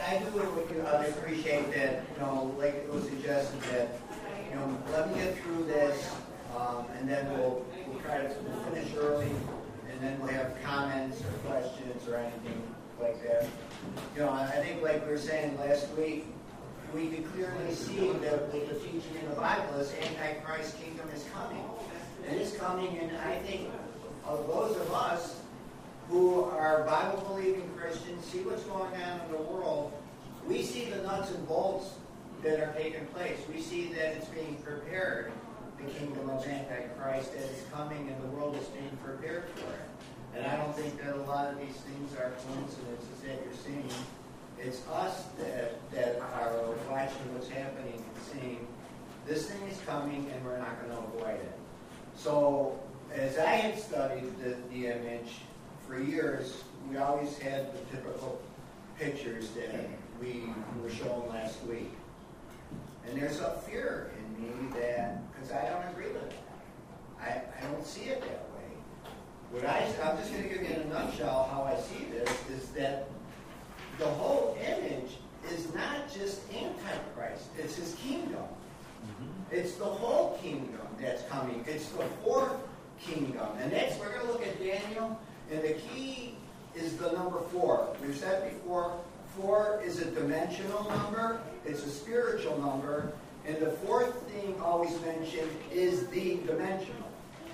I do appreciate that, like it was suggested that, let me get through this, and then we'll try to finish early, and then we'll have comments or questions or anything like that. I think like we were saying last week, we can clearly see that the teaching in the Bible is Antichrist kingdom is coming. And it's coming, and I think of those of us who are Bible-believing Christians, see what's going on in the world, we see the nuts and bolts that are taking place. We see that it's being prepared, the kingdom of Antichrist, that is coming, and the world is being prepared for it. And I don't think that a lot of these things are coincidences that you're seeing. It's us that are watching what's happening and seeing this thing is coming, and we're not going to avoid it. So, as I had studied the image for years, we always had the typical pictures that we were shown last week. And there's a fear in me that, because I don't agree with it. I don't see it that way. I'm just going to give you in a nutshell how I see this, is that the whole image is not just Antichrist, it's his kingdom. It's the whole kingdom that's coming. It's the fourth kingdom. And we're going to look at Daniel, and the key is the number 4. We've said before, 4 is a dimensional number. It's a spiritual number. And the fourth thing always mentioned is the dimensional.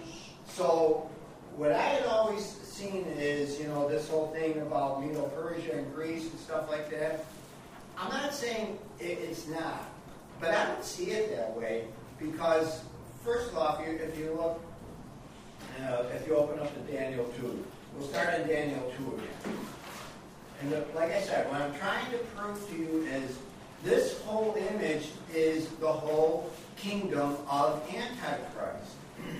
So what I had always seen is, this whole thing about Medo-Persia and Greece and stuff like that. I'm not saying it's not. But I don't see it that way because, first off, if you look, if you open up to Daniel 2, we'll start in Daniel 2 again. And like I said, what I'm trying to prove to you is this whole image is the whole kingdom of Antichrist.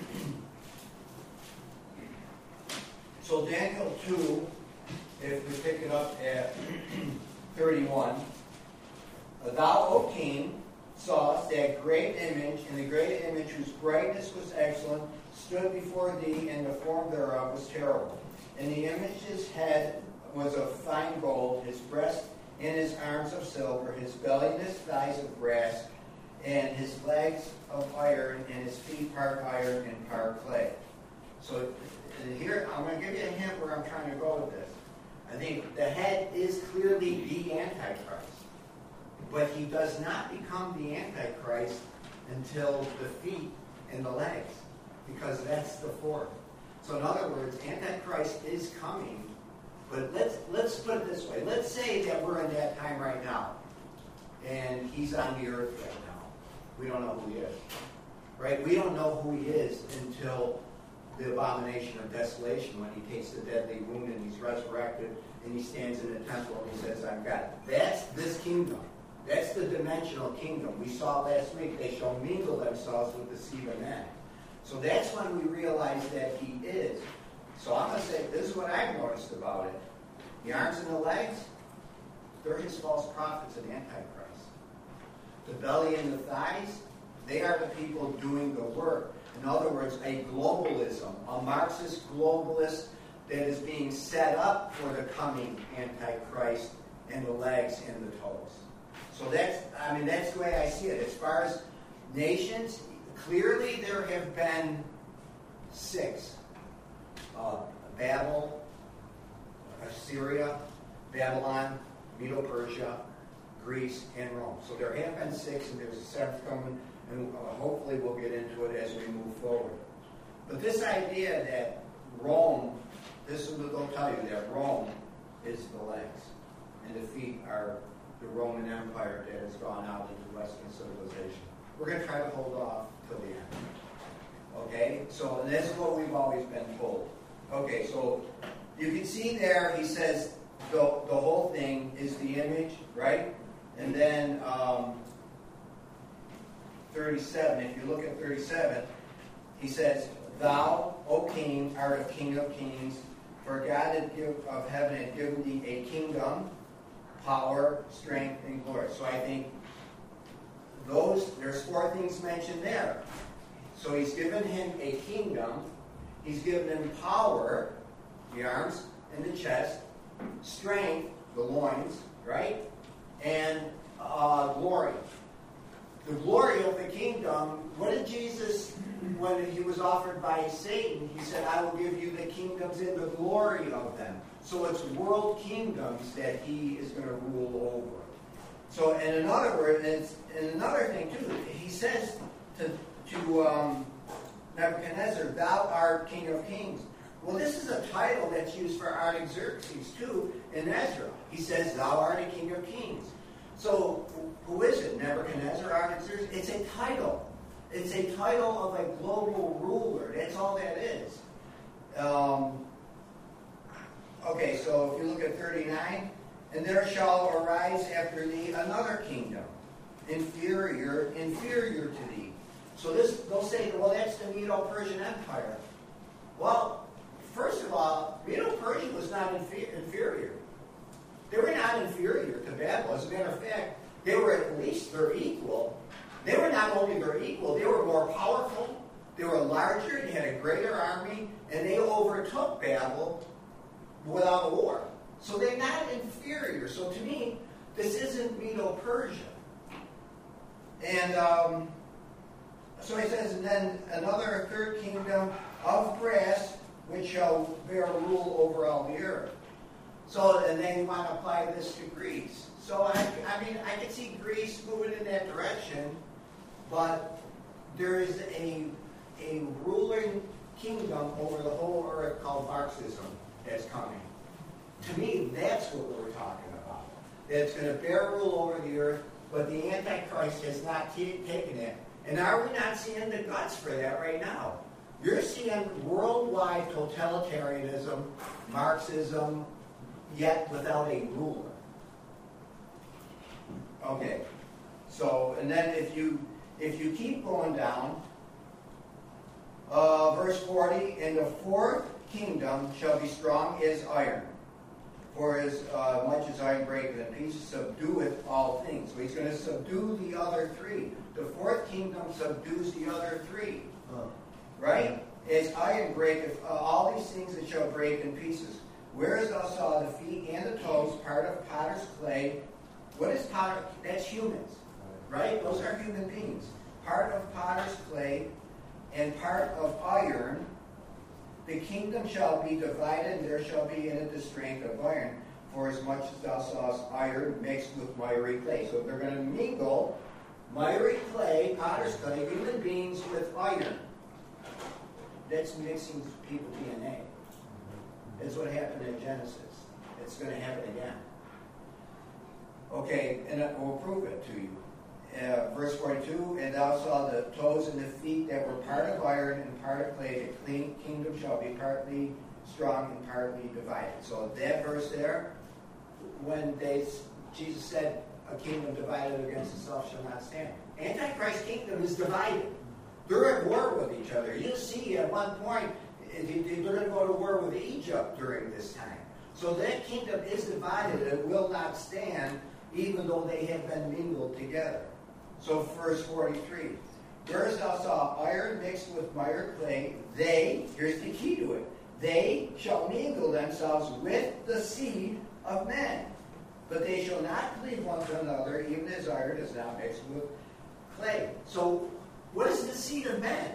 So Daniel 2, if we pick it up at 31, thou, O king, saw that great image, and the great image whose brightness was excellent, stood before thee, and the form thereof was terrible. And the image's head was of fine gold, his breast and his arms of silver, his belly and his thighs of brass, and his legs of iron, and his feet part iron and part clay. So here, I'm going to give you a hint where I'm trying to go with this. I think the head is clearly the Antichrist. But he does not become the Antichrist until the feet and the legs, because that's the fourth. So in other words, Antichrist is coming, but let's put it this way. Let's say that we're in that time right now, and he's on the earth right now. We don't know who he is, right? We don't know who he is until the abomination of desolation, when he takes the deadly wound and he's resurrected, and he stands in the temple and he says, I'm God. That's this kingdom. That's the dimensional kingdom. We saw last week they shall mingle themselves with the seed of men. So that's when we realize that he is. So I'm going to say, this is what I've noticed about it. The arms and the legs, they're his false prophets and Antichrist. The belly and the thighs, they are the people doing the work. In other words, a globalism, a Marxist globalist that is being set up for the coming Antichrist, and the legs and the toes. So that's the way I see it. As far as nations, clearly there have been 6. Babel, Assyria, Babylon, Medo-Persia, Greece, and Rome. So there have been 6, and there's a 7th coming, and hopefully we'll get into it as we move forward. But this idea that Rome, they'll tell you that Rome is the legs, and the feet are the Roman Empire that has gone out into Western civilization. We're going to try to hold off till the end. Okay? So this is what we've always been told. Okay, so you can see there, he says the whole thing is the image, right? And then 37, if you look at 37, he says, Thou, O king, art a king of kings, for God of heaven had given thee a kingdom, power, strength, and glory. So I think there's 4 things mentioned there. So he's given him a kingdom, he's given him power, the arms and the chest, strength, the loins, right? and glory. The glory of the kingdom, what did Jesus, when he was offered by Satan, he said, I will give you the kingdoms and the glory of them. So it's world kingdoms that he is going to rule over. So, and in other words, and another thing too, he says to Nebuchadnezzar, thou art King of Kings. Well, this is a title that's used for Artaxerxes too in Ezra. He says, thou art a King of Kings. So, who is it? Nebuchadnezzar, Artaxerxes? It's a title. It's a title of a global ruler. That's all that is. Okay, so if you look at 39, and there shall arise after thee another kingdom, inferior to thee. So they'll say, well, that's the Medo-Persian Empire. Well, first of all, Medo-Persia was not inferior. They were not inferior to Babylon. As a matter of fact, they were at least their equal. They were not only their equal, they were more powerful, they were larger, they had a greater army, and they overtook Babel without a war. So they're not inferior. So to me, this isn't Medo-Persia. And so he says, and then another third kingdom of brass, which shall bear rule over all the earth. So, and then you want to apply this to Greece. So, I mean, I can see Greece moving in that direction, but there is a ruling kingdom over the whole earth called Marxism that's coming. To me, that's what we're talking about. That's going to bear rule over the earth, but the Antichrist has not taken it. And are we not seeing the guts for that right now? You're seeing worldwide totalitarianism, Marxism, yet without a ruler. Okay, so, and then if you keep going down, verse 40, and the fourth kingdom shall be strong as iron, for as much as iron breaketh in pieces, subdueth all things. So he's going to subdue the other three. The fourth kingdom subdues the other three. Right? As iron breaketh, all these things it shall break in pieces. Whereas thou saw the feet and the toes, part of potter's clay. What is potter? That's humans. Right? Those are human beings. Part of potter's clay and part of iron. The kingdom shall be divided, and there shall be in it the strength of iron. For as much as thou sawest iron mixed with miry clay. So they're going to mingle miry clay, potter's clay, human beings with iron. That's mixing people's DNA. That's what happened in Genesis. It's going to happen again. Okay, and we'll prove it to you. Verse 42, and thou saw the toes and the feet that were part of iron and part of clay. The kingdom shall be partly strong and partly divided. So that verse there, when Jesus said, a kingdom divided against itself shall not stand. Antichrist kingdom is divided. They're at war with each other. You'll see at one point, they're going to go to war with Egypt during this time. So that kingdom is divided and will not stand, even though they have been mingled together. So verse 43, whereas thou saw iron mixed with mire clay, they, here's the key to it, they shall mingle themselves with the seed of men. But they shall not cleave one to another, even as iron is now mixed with clay. So what is the seed of men?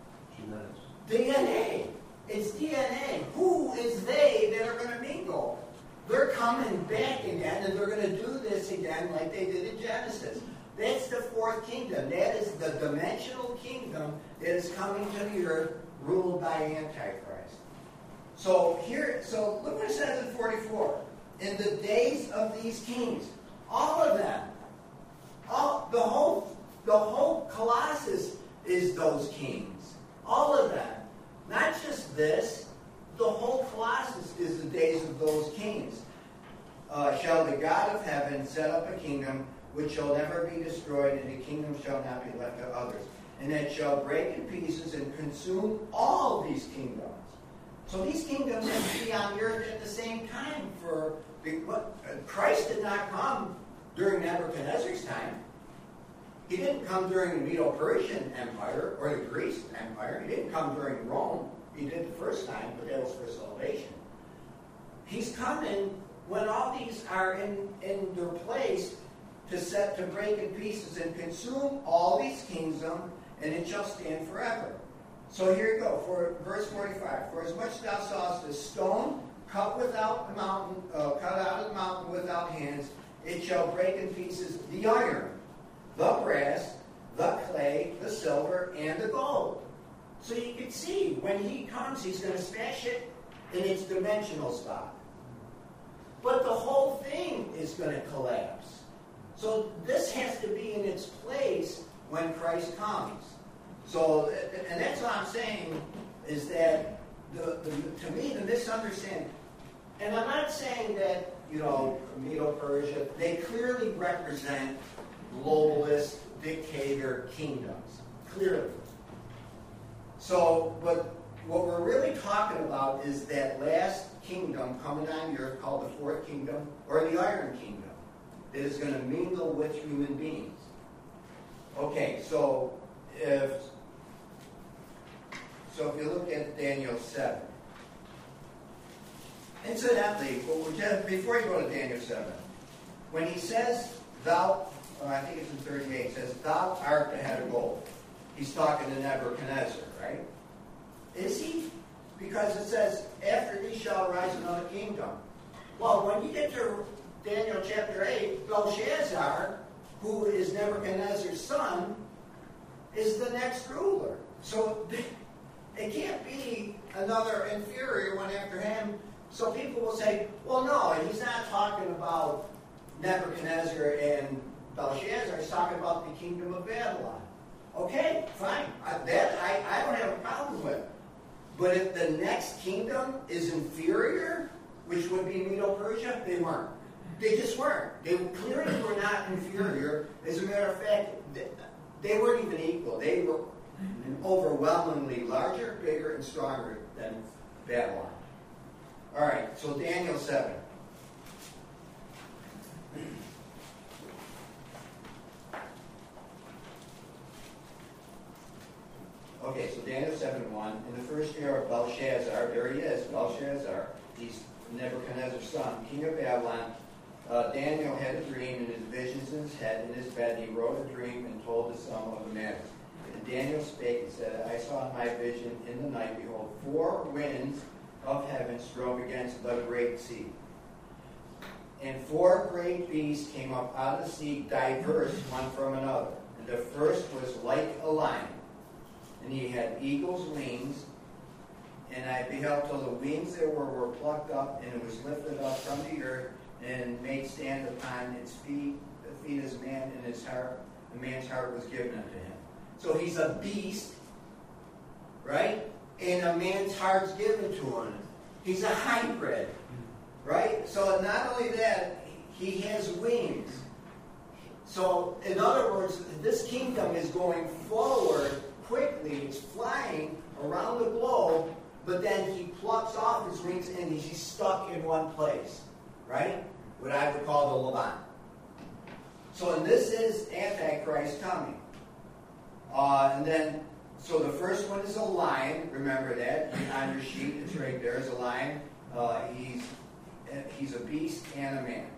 DNA. It's DNA. Who is they that are going to mingle? They're coming back again, and they're going to do this again like they did in Genesis. That's the fourth kingdom. That is the dimensional kingdom that is coming to the earth, ruled by Antichrist. So look what it says in 44. In the days of these kings, all of them, the whole Colossus is those kings. All of them. Not just this, the whole Colossus is the days of those kings. Shall the God of heaven set up a kingdom which shall never be destroyed, and the kingdom shall not be left to others. And it shall break in pieces and consume all these kingdoms. So these kingdoms have to be on the earth at the same time. Christ did not come during Nebuchadnezzar's time. He didn't come during the Medo-Persian Empire or the Greece Empire. He didn't come during Rome. He did the first time, but that was for salvation. He's coming when all these are in their place, to break in pieces and consume all these kingdoms, and it shall stand forever. So here you go, for verse 45. For as much thou sawest a stone cut out of the mountain without hands, it shall break in pieces the iron, the brass, the clay, the silver, and the gold. So you can see, when he comes, he's going to smash it in its dimensional spot. But the whole thing is going to collapse. So this has to be in its place when Christ comes. So, and that's what I'm saying, is that, to me, the misunderstanding, and I'm not saying that, Medo-Persia, they clearly represent globalist dictator kingdoms. Clearly. So, but what we're really talking about is that last kingdom coming on the earth called the fourth kingdom, or the Iron Kingdom, that is going to mingle with human beings. Okay, so if you look at Daniel 7, incidentally, before you go to Daniel 7, when he says, thou, I think it's in 38, says, thou art the head of gold. He's talking to Nebuchadnezzar, right? Is he? Because it says, after thee shall arise another kingdom. Well, when you get to Daniel chapter 8, Belshazzar, who is Nebuchadnezzar's son, is the next ruler. So it can't be another inferior one after him. So people will say, well, no, he's not talking about Nebuchadnezzar and Belshazzar. He's talking about the kingdom of Babylon. Okay, fine. I don't have a problem with it. But if the next kingdom is inferior, which would be Medo-Persia, they weren't. They just weren't. They clearly were not inferior. As a matter of fact, they weren't even equal. They were overwhelmingly larger, bigger, and stronger than Babylon. All right, so Daniel 7. Okay, so Daniel 7:1. In the first year of Belshazzar, there he is, Belshazzar. He's Nebuchadnezzar's son, king of Babylon. Daniel had a dream, and his visions in his head, in his bed. He wrote a dream and told the sum of the matter. And Daniel spake and said, I saw in my vision in the night, behold, 4 winds of heaven strove against the great sea. And 4 great beasts came up out of the sea, diverse one from another. And the first was like a lion, and he had eagle's wings. And I beheld till the wings there were plucked up, and it was lifted up from the earth, and made stand upon its feet as a man, and his heart, a man's heart was given unto him. So he's a beast, right? And a man's heart's given to him. He's a hybrid, right? So not only that, he has wings. So in other words, this kingdom is going forward quickly. It's flying around the globe, but then he plucks off his wings and he's stuck in one place, right? What I would call the Levant. So and this is Antichrist coming. So the first one is a lion. Remember that on your sheet. It's right there. Is a lion. He's a beast and a man.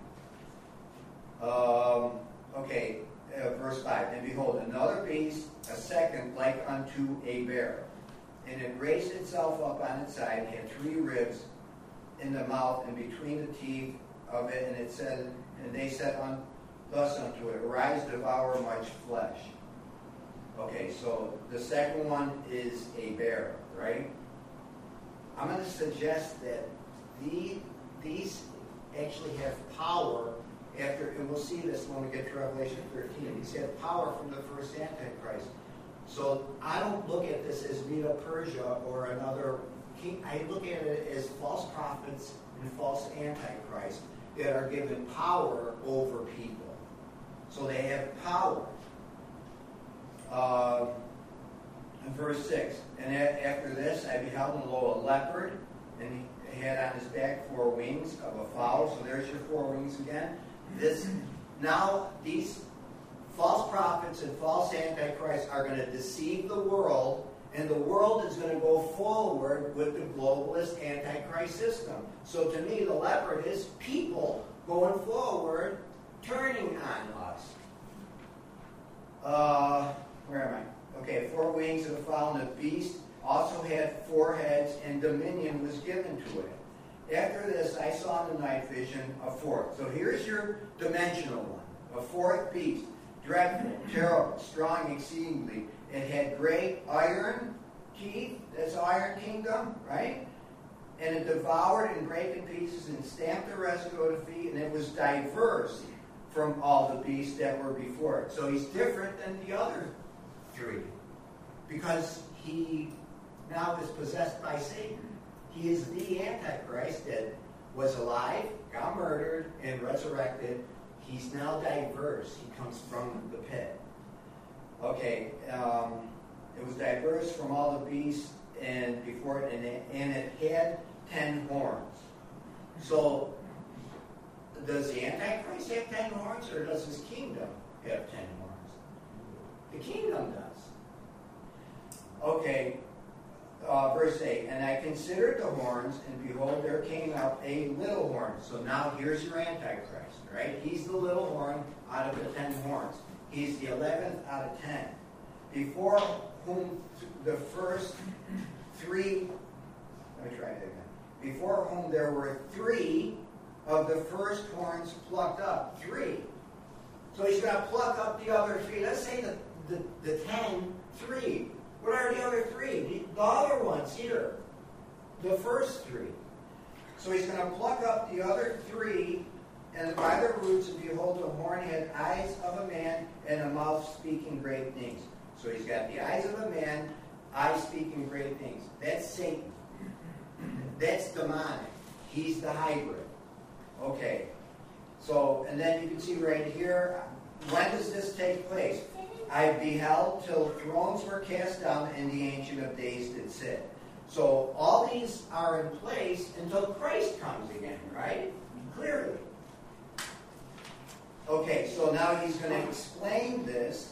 Verse 5. And behold, another beast, a second, like unto a bear. And it raised itself up on its side, and had 3 ribs in the mouth and between the teeth of it. And it said, and they said thus unto it, Arise, devour much flesh. Okay, so the second one is a bear, right? I'm going to suggest that these actually have power after, and we'll see this when we get to Revelation 13. These have power from the first Antichrist. So I don't look at this as Medo-Persia or another king. I look at it as false prophets and false Antichrist that are given power over people. So they have power. In verse 6, and after this I beheld, and lo, a leopard, and he had on his back 4 wings of a fowl. So there's your 4 wings again. Now these false prophets and false antichrists are going to deceive the world, and the world is going to go forward with the globalist antichrist system. So to me, the leopard is people going forward turning on us. Where am I? Okay, 4 wings of the fowl, and the beast also had 4 heads, and dominion was given to it. After this, I saw in the night vision a 4th. So here's your dimensional one. A 4th beast, dreadful, terrible, strong exceedingly. It had great iron teeth. That's Iron Kingdom, right? And it devoured and brake in pieces and stamped the residue of the feet, and it was diverse from all the beasts that were before it. So he's different than the other 3 because he now is possessed by Satan. He is the Antichrist that was alive, got murdered, and resurrected. He's now diverse. He comes from the pit. Okay, it was diverse from all the beasts and before it, and it had 10 horns. So, does the Antichrist have 10 horns, or does his kingdom have 10 horns? The kingdom does. Okay, verse 8, and I considered the horns, and behold, there came out a little horn. So now here's your Antichrist, right? He's the little horn out of the 10 horns. He's the 11th out of 10. Before whom the first 3, let me try that again. Before whom there were 3 of the first horns plucked up. 3. So he's going to pluck up the other 3. Let's say the 10, 3. What are the other 3? The other ones here. The first 3. So he's going to pluck up the other 3, and by the roots, and behold, the horn had eyes of a man, and a mouth speaking great things. So he's got the eyes of a man, eyes speaking great things. That's Satan. That's demonic. He's the hybrid. Okay. So, and then you can see right here, when does this take place? I beheld till thrones were cast down, and the Ancient of Days did sit. So all these are in place until Christ comes again, right? Clearly. Okay, so now he's going to explain this.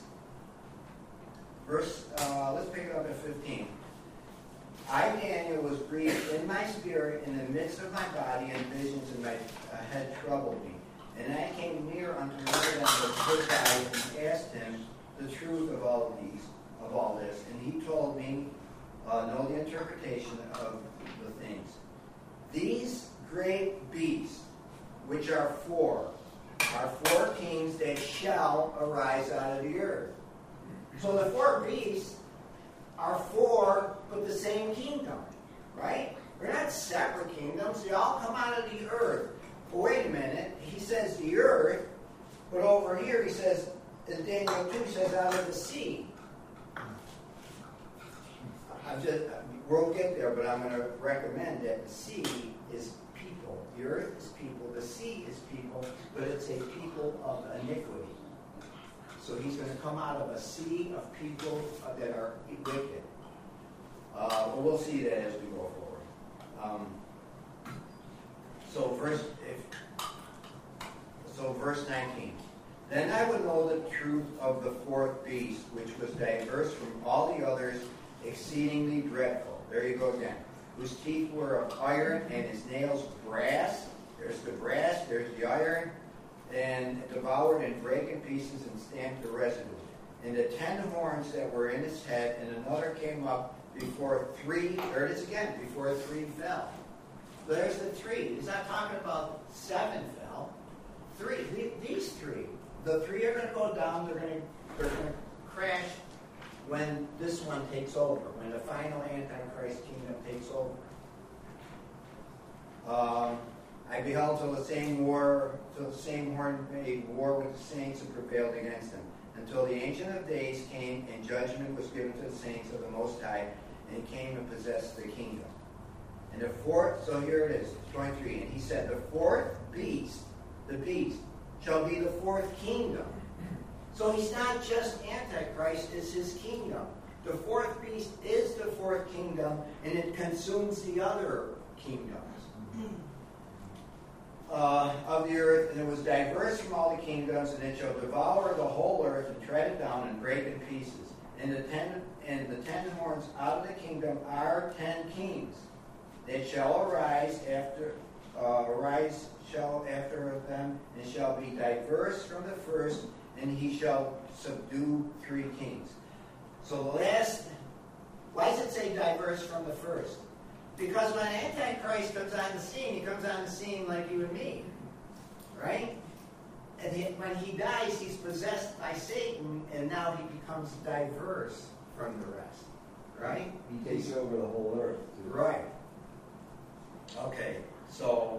Let's pick it up at 15. I, Daniel, was grieved in my spirit in the midst of my body, and visions in my head troubled me. And I came near unto one of them with good eyes, and asked him the truth of all this. And he told me, know the interpretation of the things. These great beasts, which are 4 kings that shall arise out of the earth. So the 4 beasts are 4, but the same kingdom, right? They're not separate kingdoms. They all come out of the earth. But wait a minute. He says the earth, but over here he says, in Daniel 2, he says out of the sea. We'll get there, but I'm going to recommend that the sea is people. The earth is people. The sea is people, but it's a people of iniquity. So he's going to come out of a sea of people that are wicked. But we'll see that as we go forward. Verse 19. Then I would know the truth of the 4th beast, which was diverse from all the others, exceedingly dreadful. There you go again. Whose teeth were of iron, and his nails brass. There's the brass, there's the iron. And devoured and brake in pieces and stamped the residue. And the 10 horns that were in his head, and another came up before 3, there it is again, before 3 fell. So there's the 3. He's not talking about 7 fell. 3. These 3. The 3 are going to go down, they're going to crash when this one takes over, when the final Antichrist kingdom takes over. I beheld till the same horn made war with the saints and prevailed against them, until the Ancient of Days came, and judgment was given to the saints of the Most High, and came and possessed the kingdom. And the 4th, so here it is, 23, and he said, the 4th beast, the beast, shall be the 4th kingdom. So he's not just Antichrist, it's his kingdom. The 4th beast is the 4th kingdom, and it consumes the other kingdoms. Of the earth, and it was diverse from all the kingdoms, and it shall devour the whole earth, and tread it down, and break in pieces. And the 10 horns out of the kingdom are 10 kings that shall arise after arise shall after them, and shall be diverse from the first, and he shall subdue 3 kings. So the last, why does it say diverse from the first? Because when Antichrist comes on the scene, he comes on the scene like you and me, right? And when he dies, he's possessed by Satan, and now he becomes diverse from the rest, right? He takes over the whole earth. Too. Right. Okay, so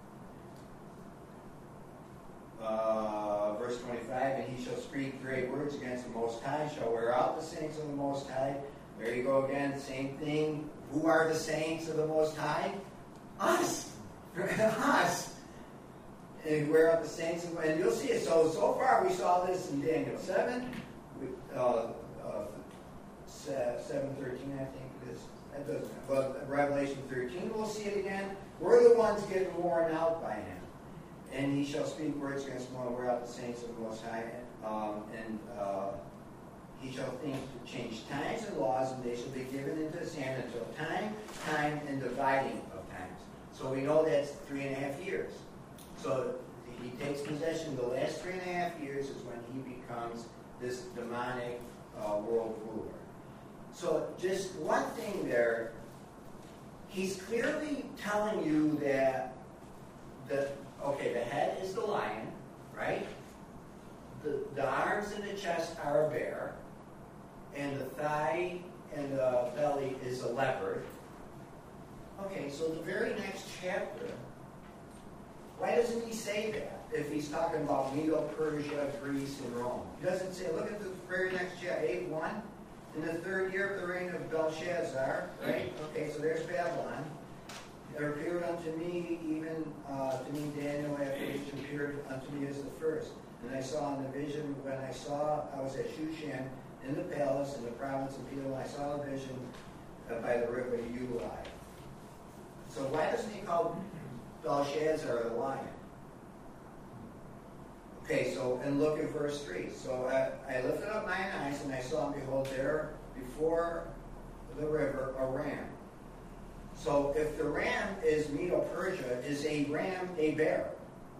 verse 25, and he shall speak great words against the Most High, shall wear out the saints of the Most High. There you go again, same thing. Who are the saints of the Most High? Us. Us. And wear out the saints, and you'll see it. So far we saw this in Daniel 7, 7:13, I think it is. That doesn't. But Revelation 13, we'll see it again. We're the ones getting worn out by him. And he shall speak words against one, wear out the saints of the Most High, and he shall think to change times and laws, and they shall be given into his hand until time, and dividing of times. So we know that's 3.5 years. So he takes possession. The last 3.5 years is when he becomes this demonic world ruler. So just one thing there, he's clearly telling you that the head is the lion, right? The arms and the chest are a bear, and the thigh and the belly is a leopard. Okay, so the very next chapter, why doesn't he say that if he's talking about Medo, Persia, Greece, and Rome? He doesn't say, look at the very next chapter, 8:1. In the 3rd year of the reign of Belshazzar, right? Okay, so there's Babylon. There appeared unto me, even to me Daniel, after which appeared unto me as the first. And I saw in the vision, when I was at Shushan, in the palace, in the province of Edom, I saw a vision by the river Ulai. So why doesn't he call Belshazzar the lion? Okay, so, and look at verse 3. So I lifted up mine eyes, and I saw, and behold, there before the river a ram. So if the ram is Medo-Persia, is a ram a bear?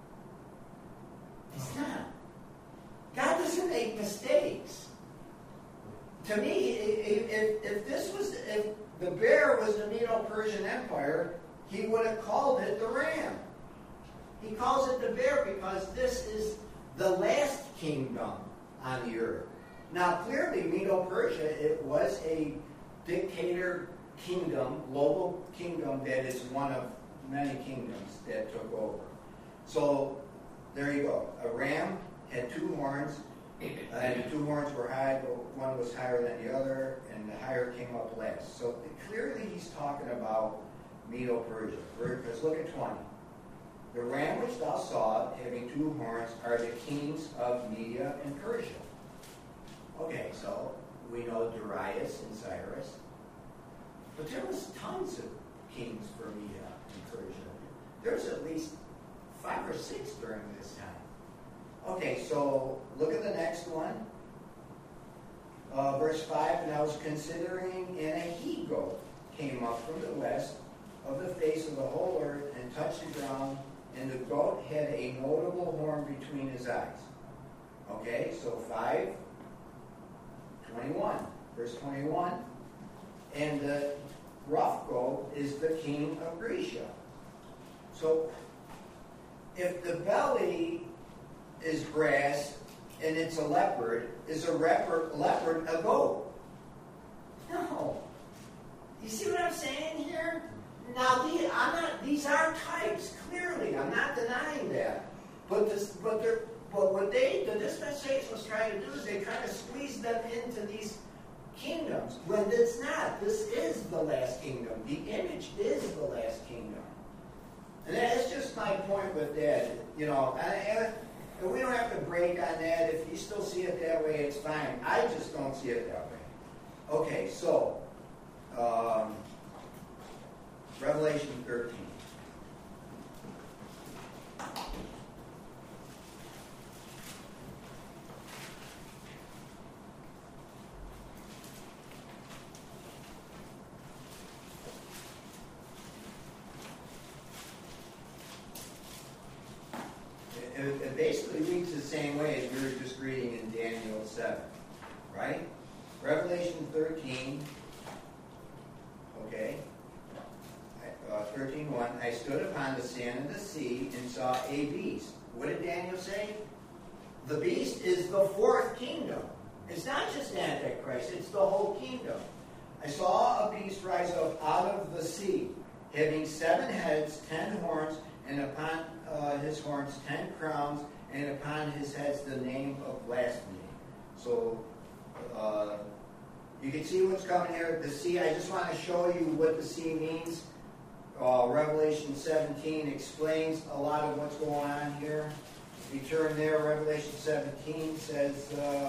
It's not. God doesn't make mistakes. To me, if the bear was the Medo-Persian Empire, he would have called it the ram. He calls it the bear because this is the last kingdom on the earth. Now, clearly, Medo-Persia, it was a dictator kingdom, global kingdom that is one of many kingdoms that took over. So, there you go. A ram had 2 horns, and the 2 horns were high, but one was higher than the other, and the higher came up last. So, clearly, he's talking about Medo-Persia. Because look at 20. The ram which thou saw, having 2 horns, are the kings of Media and Persia. Okay, so we know Darius and Cyrus. But there was tons of kings for Media and Persia. There's at least 5 or 6 during this time. Okay, so look at the next one. Verse 5, and I was considering, and a he-goat came up from the west of the face of the whole earth and touched the ground, and the goat had a notable horn between his eyes. Okay, so 5:21, verse 21. And the rough goat is the king of Grecia. So, if the belly is brass and it's a leopard, is a leopard a goat? No. You see what I'm saying here? Now, these are types, clearly. I'm not denying that. But what the dispensation was trying to do is they try to squeeze them into these kingdoms when it's not. This is the last kingdom. The image is the last kingdom. And that's just my point with that. You know, and we don't have to break on that. If you still see it that way, it's fine. I just don't see it that way. Okay, so Revelation 13. same way as we were just reading in Daniel 7, right? Revelation 13, okay, 13:1, I stood upon the sand of the sea and saw a beast. What did Daniel say? The beast is the fourth kingdom. It's not just Antichrist, it's the whole kingdom. I saw a beast rise up out of the sea, having 7 heads, 10 horns, and upon his horns 10 crowns, and upon his heads the name of blasphemy. So, you can see what's coming here. The sea, I just want to show you what the sea means. Revelation 17 explains a lot of what's going on here. If you turn there, Revelation 17 says,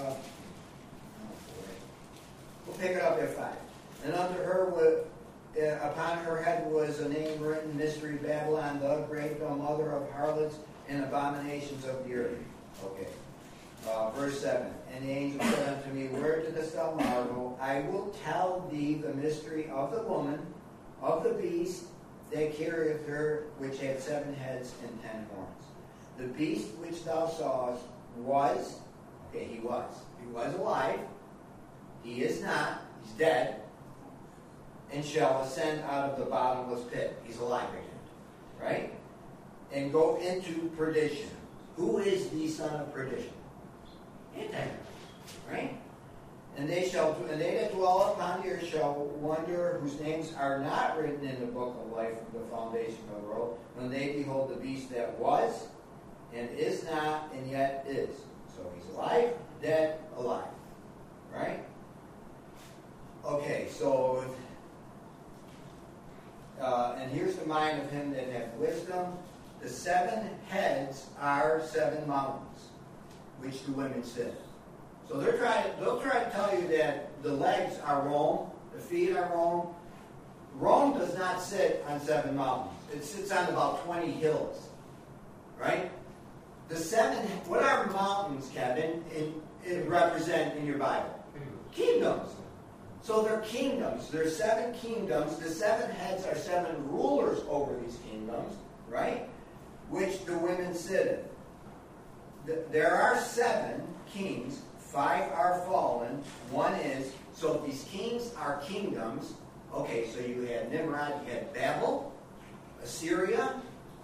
we'll pick it up at 5. And under her, upon her head was a name written, Mystery Babylon, the great, the mother of harlots and abominations of the earth. Okay. Verse 7. And the angel said unto me, where dost thou marvel? I will tell thee the mystery of the woman, of the beast that carrieth her, which had 7 heads and 10 horns. The beast which thou sawest was, he was alive. He is not, he's dead, and shall ascend out of the bottomless pit. He's alive again, right? And go into perdition. Who is the son of perdition? Antichrist, right? And they that dwell upon the earth shall wonder, whose names are not written in the book of life from the foundation of the world, when they behold the beast that was, and is not, and yet is. So he's alive, dead, alive. Right? Okay, so, and here's the mind of him that hath wisdom. The 7 heads are 7 mountains, which the women sit. So they'll try to tell you that the legs are Rome, the feet are Rome. Rome does not sit on 7 mountains. It sits on about 20 hills. Right? The 7, what are mountains, Kevin, represent in your Bible? Kingdoms. So they're kingdoms. There's 7 kingdoms. The 7 heads are 7 rulers over these kingdoms, right? Which the women sit in. There are 7 kings. 5 are fallen. 1 is. So if these kings are kingdoms, okay, so you had Nimrod, you had Babel, Assyria,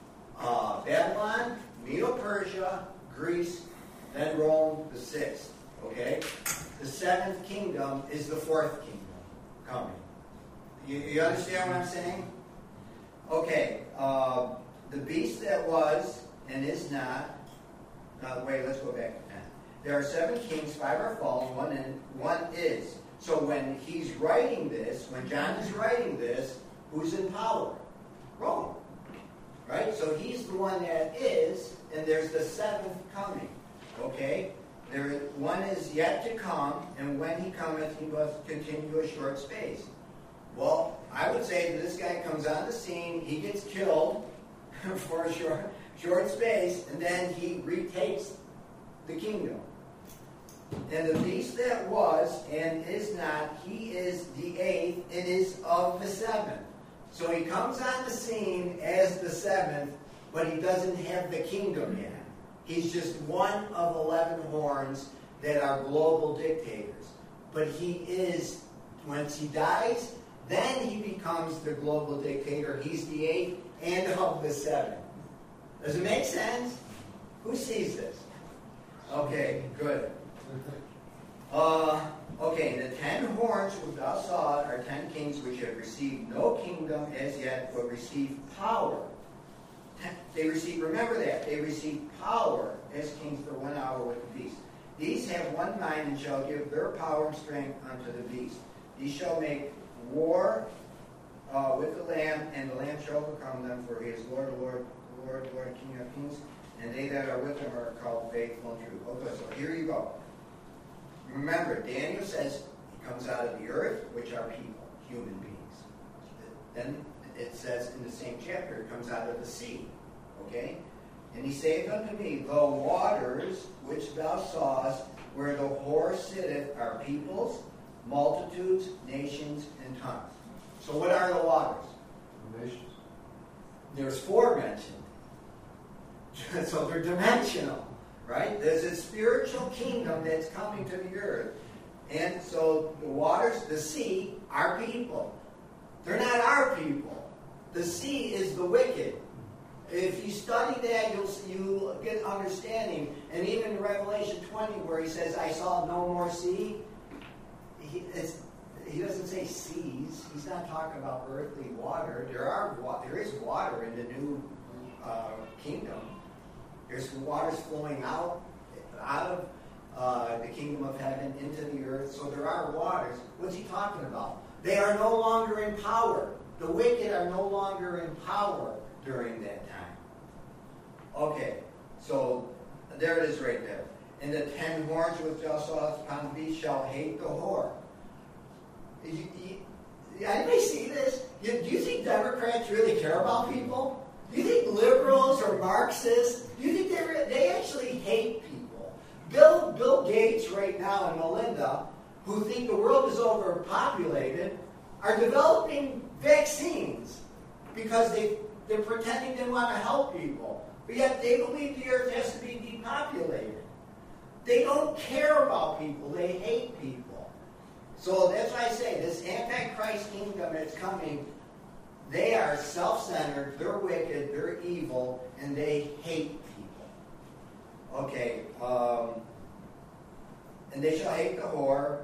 Babylon, Medo-Persia, Greece, then Rome, the 6th. Okay? The 7th kingdom is the 4th kingdom coming. You understand what I'm saying? Okay. The beast that was and is not. Wait, let's go back. There are 7 kings, 5 are fallen, 1 is. So when he's writing this, when John is writing this, who's in power? Rome. Right? So he's the one that is, and there's the 7th coming. Okay? 1 is yet to come, and when he cometh, he must continue a short space. Well, I would say that this guy comes on the scene, he gets killed for a short space, and then he retakes the kingdom. And the beast that was and is not, he is the 8th and is of the 7th. So he comes on the scene as the 7th, but he doesn't have the kingdom yet. He's just one of 11 horns that are global dictators. But he is, once he dies, then he becomes the global dictator. He's the 8th and of the 7th. Does it make sense? Who sees this? Okay, good. Okay, the 10 horns which thou sawest are 10 kings which have received no kingdom as yet, but receive power. They receive, remember that, they receive power as kings for 1 hour with the beast. These have one mind and shall give their power and strength unto the beast. These shall make war with the Lamb, and the Lamb shall overcome them, for he is Lord, Lord, King of kings, and they that are with him are called faithful and true. Okay, so here you go. Remember, Daniel says he comes out of the earth, which are people, human beings. Then it says in the same chapter, it comes out of the sea. Okay? And he saith unto me, the waters which thou sawest, where the whore sitteth, are peoples, multitudes, nations, and tongues. So what are the waters? Nations. There's 4 mentioned. So they're dimensional. right? There's a spiritual kingdom that's coming to the earth. And so the waters, the sea, are people. They're not our people. The sea is the wicked. If you study that, you'll get understanding. And even in Revelation 20, where he says, I saw no more sea, he doesn't say seas. He's not talking about earthly water. There is water in the new kingdom. There's waters flowing out of the kingdom of heaven into the earth. So there are waters. What's he talking about? They are no longer in power. The wicked are no longer in power during that time. Okay, so there it is right there. And the 10 horns which thou sawest upon the beast shall hate the whore. Anybody see this? Do you think Democrats really care about people? Do you think liberals or Marxists, do you think they actually hate people? Bill Gates right now and Melinda, who think the world is overpopulated, are developing vaccines because they're pretending they want to help people. But yet they believe the earth has to be depopulated. They don't care about people. They hate people. So that's why I say this Antichrist kingdom that's coming, they are self-centered, they're wicked, they're evil, and they hate people. Okay, and they shall hate the whore.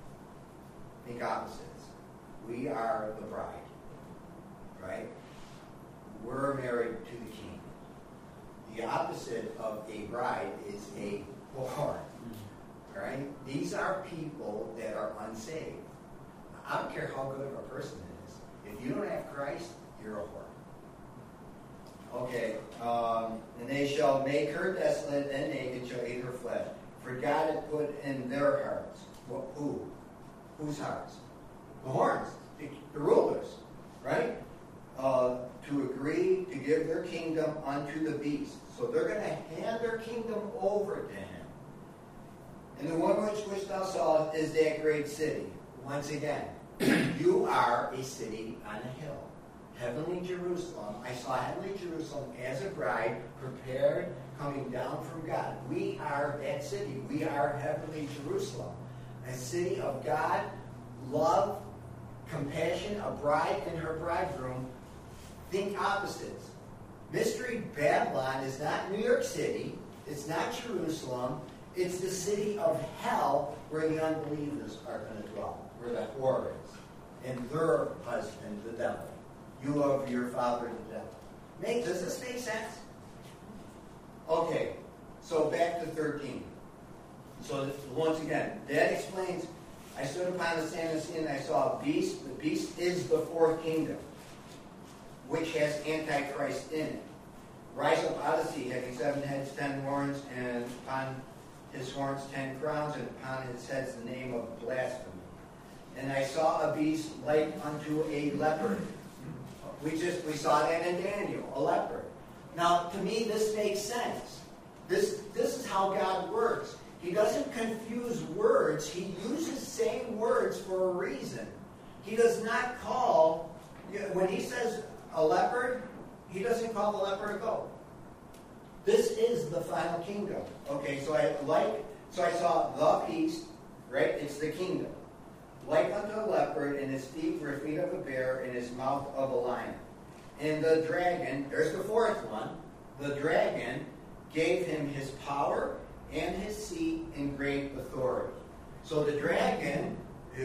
Think opposites. We are the bride, right? We're married to the king. The opposite of a bride is a whore, right? These are people that are unsaved. I don't care how good of a person it is. If you don't have Christ, you're a whore. Okay, and they shall make her desolate and naked, shall eat her flesh. For God had put in their hearts. Well, who? Whose hearts? The horns, the rulers, right? To agree to give their kingdom unto the beast. So they're going to hand their kingdom over to him. And the one which thou sawest is that great city. Once again, you are a city on a hill. Heavenly Jerusalem. I saw heavenly Jerusalem as a bride prepared, coming down from God. We are that city. We are heavenly Jerusalem. A city of God, love, compassion, a bride and her bridegroom. Think opposites. Mystery Babylon is not New York City. It's not Jerusalem. It's the city of hell where the unbelievers are going to dwell, where the whore is, and their husband, the devil. You love your father, the devil. Does this make sense? Okay, so back to 13. So once again, that explains, I stood upon the sand of the sea and I saw a beast. The beast is the fourth kingdom, which has Antichrist in it. Rise up out of the sea, having 7 heads, 10 horns, and upon his horns 10 crowns, and upon his heads the name of blasphemy. And I saw a beast like unto a leopard. We saw that in Daniel, a leopard. Now, to me, this makes sense. This is how God works. He doesn't confuse words. He uses same words for a reason. He does not call, when he says a leopard, he doesn't call the leopard a goat. This is the final kingdom. Okay, so I saw the beast, right? It's the kingdom. Like unto a leopard, and his feet were feet of a bear, and his mouth of a lion. And the dragon, there's the fourth one, the dragon gave him his power and his seat and great authority. So the dragon,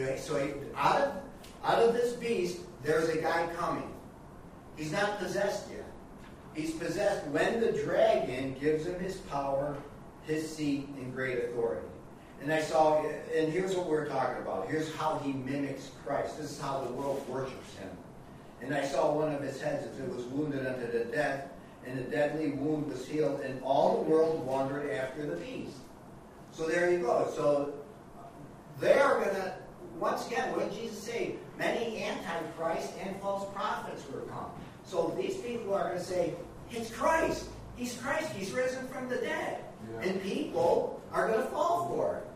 out of this beast, there's a guy coming. He's not possessed yet. He's possessed when the dragon gives him his power, his seat, and great authority. And I saw, and here's what we're talking about. Here's how he mimics Christ. This is how the world worships him. And I saw one of his heads as it was wounded unto the death, and the deadly wound was healed, and all the world wandered after the beast. So there you go. So they are going to, once again, what did Jesus say? Many antichrist and false prophets will come. So these people are going to say, it's Christ. He's Christ. He's risen from the dead. Yeah. And people are going to fall for it.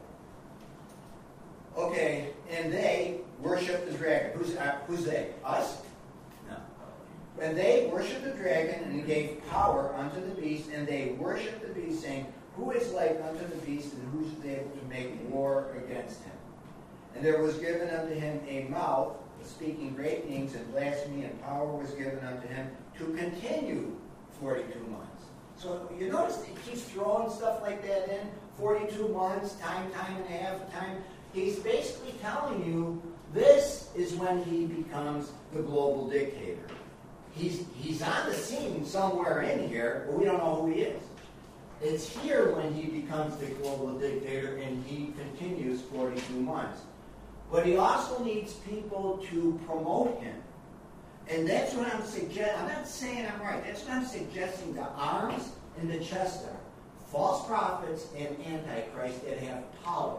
Okay, and they worship the dragon. Who's they? Us? No. And they worship the dragon, and he gave power unto the beast, and they worship the beast, saying, who is like unto the beast, and who is able to make war against him? And there was given unto him a mouth, speaking great things and blasphemy, and power was given unto him to continue 42 months. So you notice he keeps throwing stuff like that in, 42 months, time and a half, time. He's basically telling you this is when he becomes the global dictator. He's on the scene somewhere in here, but we don't know who he is. It's here when he becomes the global dictator, and he continues 42 months. But he also needs people to promote him. And that's what I'm suggesting. I'm not saying I'm right. That's what I'm suggesting. The arms and the chest are false prophets and antichrist that have power.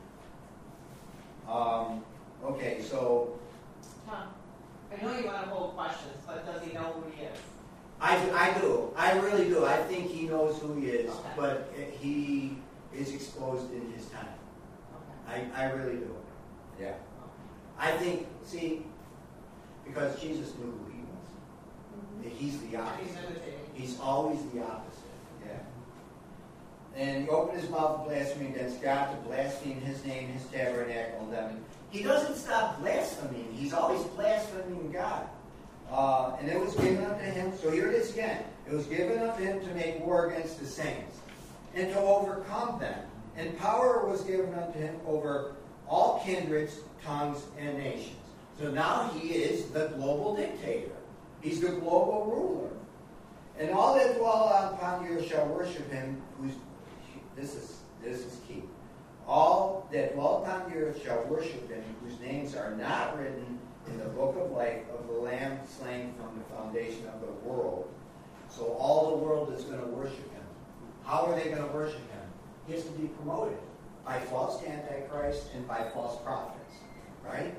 Okay, so... Tom, I know you want to hold questions, but does he know who he is? I do. I really do. I think he knows who he is, Okay. but he is exposed in his time. Okay. I really do. Yeah. I think, see, because Jesus knew who he was. He's the He's opposite. imitating. He's always the opposite. Yeah. And he opened his mouth to blaspheme against God, to blaspheme his name, his tabernacle, and them. He doesn't stop blaspheming. He's always blaspheming God. And it was given unto him, so here it is again. It was given unto him to make war against the saints, and to overcome them. And power was given unto him over all kindreds, tongues, and nations. So now he is the global dictator. He's the global ruler. And all that dwell upon the earth shall worship him, this is key. All that dwell upon the earth shall worship him, whose names are not written in the book of life of the Lamb slain from the foundation of the world. So all the world is going to worship him. How are they going to worship him? He has to be promoted by false antichrist and by false prophets, right?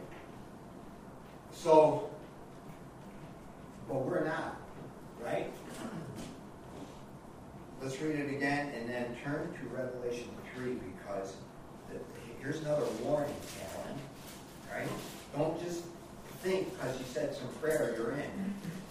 So, but we're not, right? Let's read it again and then turn to Revelation 3, because here's another warning, Alan, right? Don't just think because you said some prayer you're in.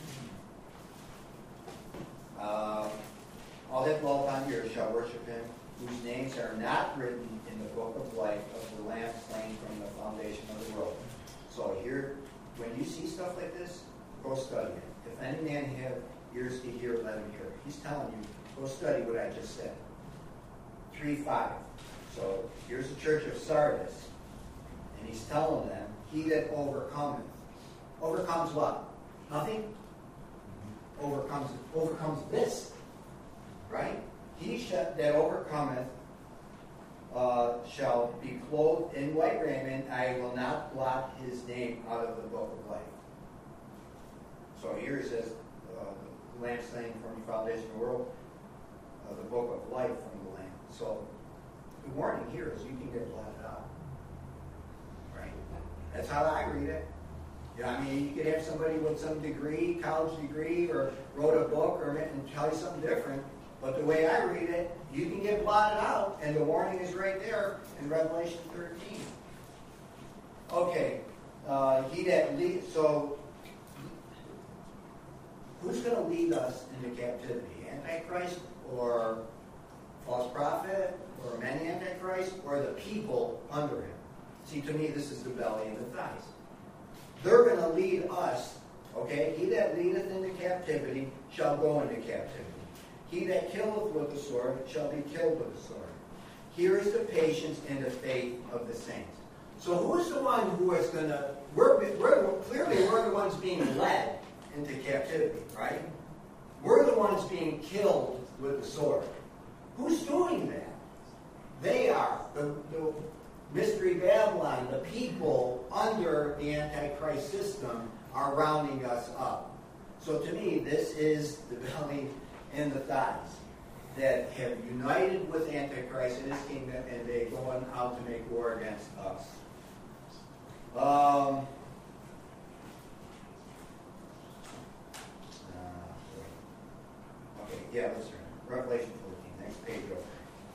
All that dwell upon the earth shall worship him, whose names are not written in the book of life of the Lamb slain from the foundation of the world. So here, when you see stuff like this, go study it. If any man have ears to hear, let him hear. He's telling you, go study what I just said. 3:5. So here's the church of Sardis, and he's telling them, he that overcometh. Overcomes what? Nothing? Overcomes this. Right? He that overcometh shall be clothed in white raiment. I will not blot his name out of the book of life. So here it says, the Lamb slain from the foundation of the world, the book of life from the Lamb. So the warning here is you can get blotted out. Right? That's how I read it. Yeah, I mean, you could have somebody with some degree, college degree, or wrote a book and tell you something different. But the way I read it, you can get blotted out, and the warning is right there in Revelation 13. Okay, he that leads. So, who's going to lead us into captivity? Antichrist, or false prophet, or many antichrist, or the people under him? See, to me, this is the belly and the thighs. They're going to lead us. Okay, he that leadeth into captivity shall go into captivity. He that killeth with the sword shall be killed with the sword. Here is the patience and the faith of the saints. So who's the one who is going to... Clearly we're the ones being led into captivity, right? We're the ones being killed with the sword. Who's doing that? They are. The Mystery Babylon, the people under the Antichrist system are rounding us up. So to me, this is the belly and the thighs that have united with Antichrist in his kingdom, and they're going out to make war against us. Okay, yeah, let's turn. Revelation 14, next page over.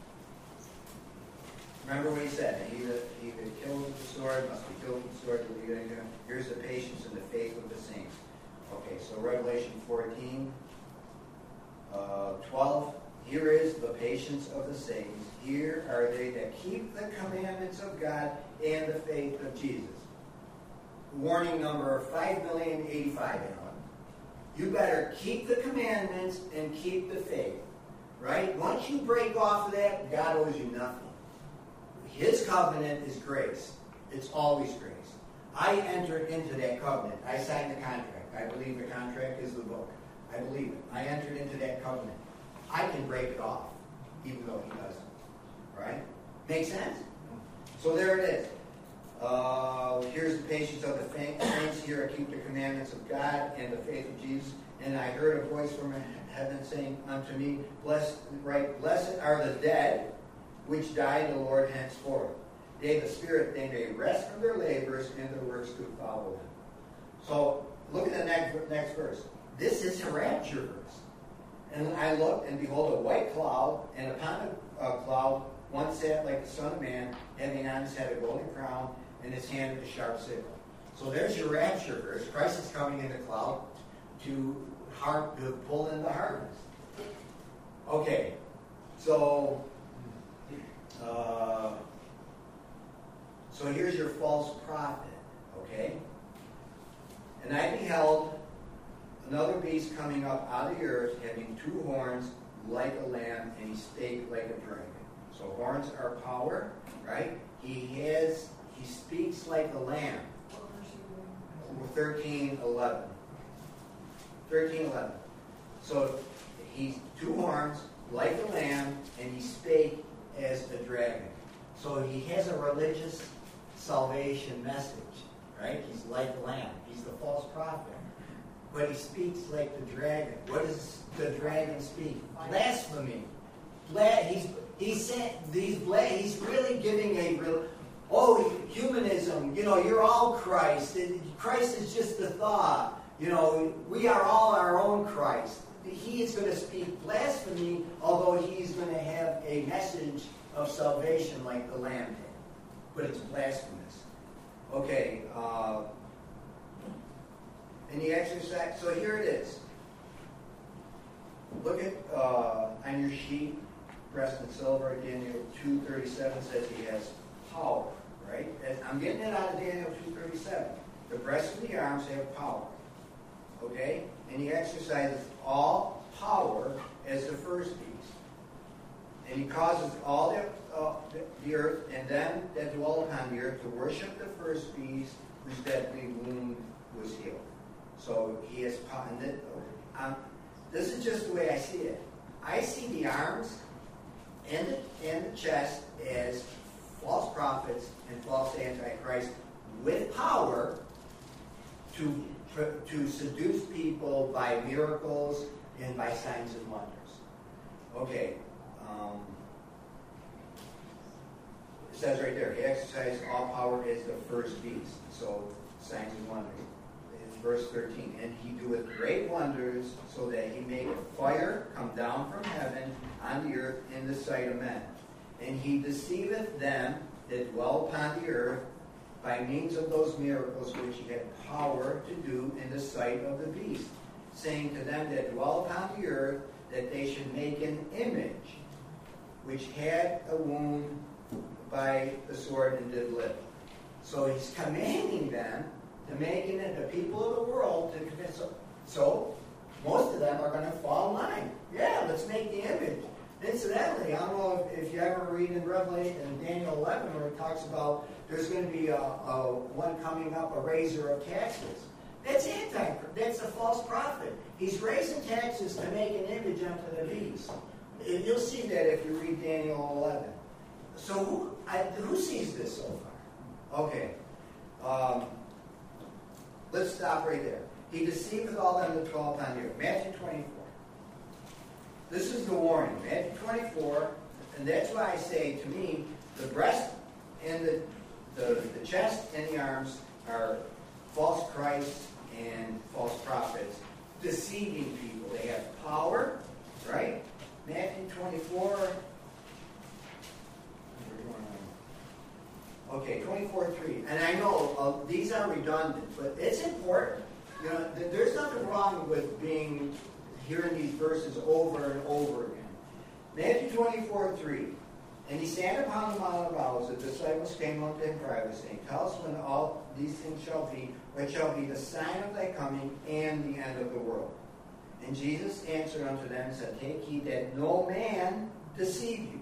Remember what he said, he that kills with the sword must be killed with the sword. Here's the patience and the faith of the saints. Okay, so Revelation 14, 12 Here is the patience of the saints. Here are they that keep the commandments of God and the faith of Jesus. Warning number 5,085,000, Alan. You better keep the commandments and keep the faith. Right? Once you break off of that, God owes you nothing. His covenant is grace. It's always grace. I entered into that covenant. I signed the contract. I believe the contract is the book. I believe it. I entered into that covenant. I can break it off, even though he doesn't. Right? Make sense? So there it is. Here's the patience of the saints. Here I keep the commandments of God and the faith of Jesus. And I heard a voice from heaven saying unto me, Blessed are the dead which die in the Lord henceforth. They, the Spirit, they may rest from their labors, and their works do follow them. So look at the next verse. This is a rapture verse. And I looked, and behold, a white cloud, and upon the cloud one sat like the Son of Man, having on his head a golden crown, and his hand a sharp sickle. So there's your rapture verse. Christ is coming in the cloud to pull in the harvest. Okay, so here's your false prophet. Okay, and I beheld another beast coming up out of the earth, having two horns like a lamb, and he spake like a dragon. So horns are power, right? He speaks like a lamb. 13:11. 13:11. So he's two horns like a lamb, and he spake as a dragon. So he has a religious salvation message, right? He's like a lamb. He's the false prophet. But he speaks like the dragon. What does the dragon speak? Blasphemy. He's really giving humanism. You're all Christ. Christ is just the thought. We are all our own Christ. He is going to speak blasphemy, although he's going to have a message of salvation like the Lamb did. But it's blasphemous. Okay. And the exercise. So here it is. Look at on your sheet, breast and silver. Daniel 2:37 says he has power. Right? I'm getting it out of Daniel 2:37. The breast and the arms have power. Okay? And he exercises all power as the first beast. And he causes all the earth and them that dwell upon the earth to worship the first beast whose deadly wound was healed. So he has power. This is just the way I see it. I see the arms and the chest as false prophets and false antichrist with power to seduce people by miracles and by signs and wonders. Okay. It says right there, he exercised all power as the first beast. So, signs and wonders. It's verse 13. And he doeth great wonders, so that he maketh fire come down from heaven on the earth in the sight of men. And he deceiveth them that dwell upon the earth by means of those miracles which he had power to do in the sight of the beast, saying to them that dwell upon the earth that they should make an image which had a wound by the sword and did live. So he's commanding them to make it, the people of the world to commit. So most of them are going to fall in line. Yeah, let's make the image. Incidentally, I don't know if you ever read in Revelation, in Daniel 11, where it talks about there's going to be a one coming up, a raiser of taxes. That's that's a false prophet. He's raising taxes to make an image unto the beast. You'll see that if you read Daniel 11. So who sees this so far? Okay. Let's stop right there. He deceiveth all them that dwell upon the earth. Matthew 24. This is the warning. Matthew 24, and that's why I say, to me, the breast and the chest and the arms are false Christs and false prophets deceiving people. They have power, right? Matthew 24. Okay, 24:3. And I know these are redundant, but it's important. There's nothing wrong with hearing these verses over and over again. Matthew 24:3. And he sat upon the Mount of Olives. The disciples came unto him privately, saying, Tell us when all these things shall be, what shall be the sign of thy coming and the end of the world. And Jesus answered unto them and said, Take heed that no man deceive you.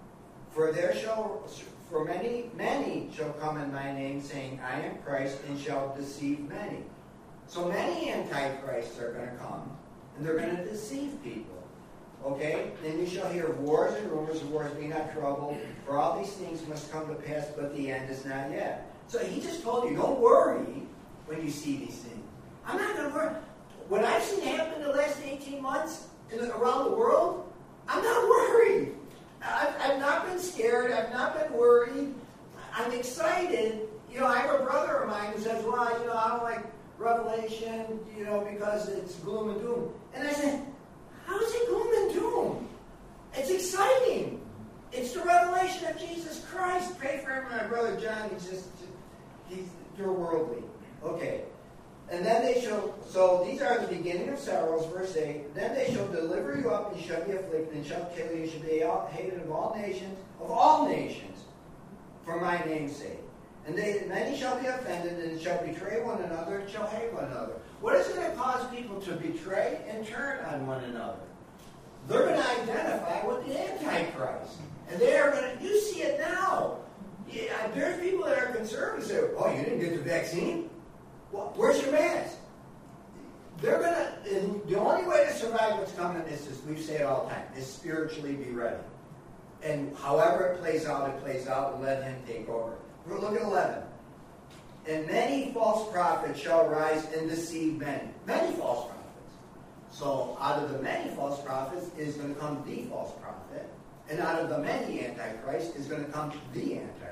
For many shall come in my name, saying, I am Christ, and shall deceive many. So many antichrists are going to come, and they're going to deceive people. Okay? Then you shall hear of wars and rumors of wars. Be not troubled, for all these things must come to pass, but the end is not yet. So he just told you, don't worry when you see these things. I'm not going to worry. What I've seen happen in the last 18 months around the world, I'm not worried. I've not been scared. I've not been worried. I'm excited. I have a brother of mine who says, well, I don't like Revelation, because it's gloom and doom. And I said, how is it gloom and doom? It's exciting. It's the revelation of Jesus Christ. Pray for him, my brother John. You're worldly. Okay. And then so these are the beginning of sorrows, verse 8. Then they shall deliver you up, and you shall be afflicted, and shall kill you, and shall be hated of all nations, for my name's sake. And many shall be offended, and shall betray one another, and shall hate one another. What is going to cause people to betray and turn on one another? They're going to identify with the Antichrist. And they are going to, you see it now. Yeah, there's people that are concerned and say, oh, you didn't get the vaccine? Well, where's your mask? They're going to, the only way to survive what's coming is, we say it all the time, is spiritually be ready. And however it plays out, and let him take over. Look at 11. And many false prophets shall rise and deceive many. Many false prophets. So out of the many false prophets is going to come the false prophet. And out of the many antichrist is going to come the antichrist.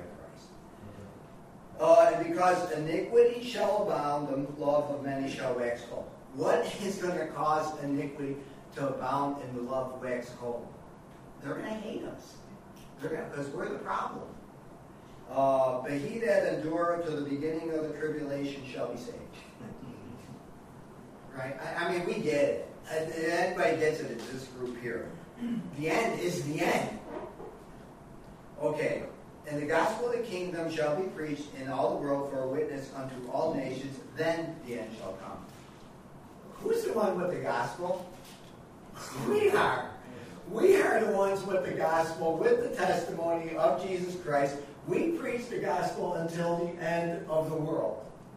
And because iniquity shall abound, the love of many shall wax cold. What is going to cause iniquity to abound and the love wax cold? They're going to hate us. Because we're the problem. But he that endureth to the beginning of the tribulation shall be saved. Right? I mean, we get it. Everybody gets it in this group here. The end is the end. Okay. And the gospel of the kingdom shall be preached in all the world for a witness unto all nations. Then the end shall come. Who's the one with the gospel? We are. We are the ones with the gospel, with the testimony of Jesus Christ. We preach the gospel until the end of the world.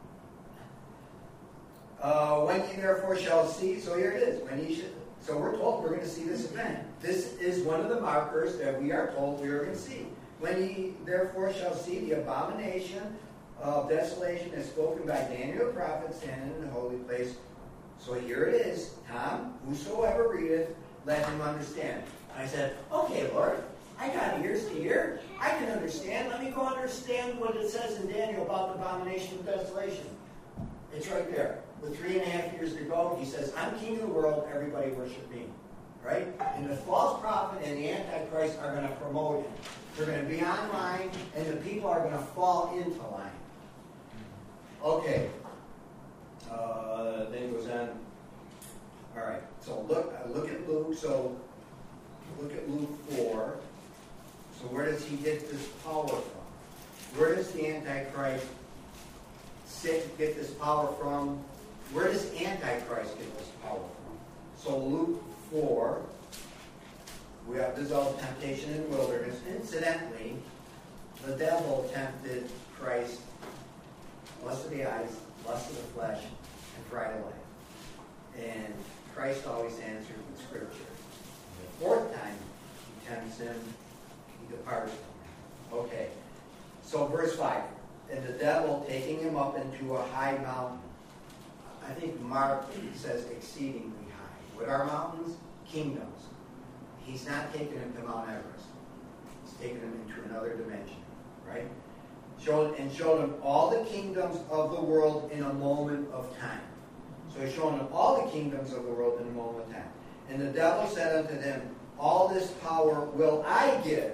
When ye therefore shall see, so here it is. So we're told we're going to see this event. This is one of the markers that we are told we are going to see. When ye therefore shall see the abomination of desolation as spoken by Daniel the prophet standing in the holy place. So here it is, Tom, whosoever readeth, let him understand. I said, okay, Lord, I got ears to hear. I can understand. Let me go understand what it says in Daniel about the abomination of desolation. It's right there. With 3.5 years to go, he says, I'm king of the world, everybody worship me. Right? And the false prophet and the Antichrist are going to promote him. They're going to be online, and the people are going to fall into line. Okay. Then it goes on. All right. So look at Luke. So look at Luke 4. So where does he get this power from? Where does the Antichrist get this power from? Where does Antichrist get this power from? So Luke 4, this is all the temptation in the wilderness. Incidentally, the devil tempted Christ, lust of the eyes, lust of the flesh, and pride of life. And Christ always answered with Scripture. The fourth time he tempts him, he departs from him. Okay, so verse 5. And the devil taking him up into a high mountain. I think Mark says exceedingly high. What are mountains? Kingdoms. He's not taking him to Mount Everest. He's taking him into another dimension. Right? Showed him all the kingdoms of the world in a moment of time. So he's showing him all the kingdoms of the world in a moment of time. And the devil said unto them, all this power will I give.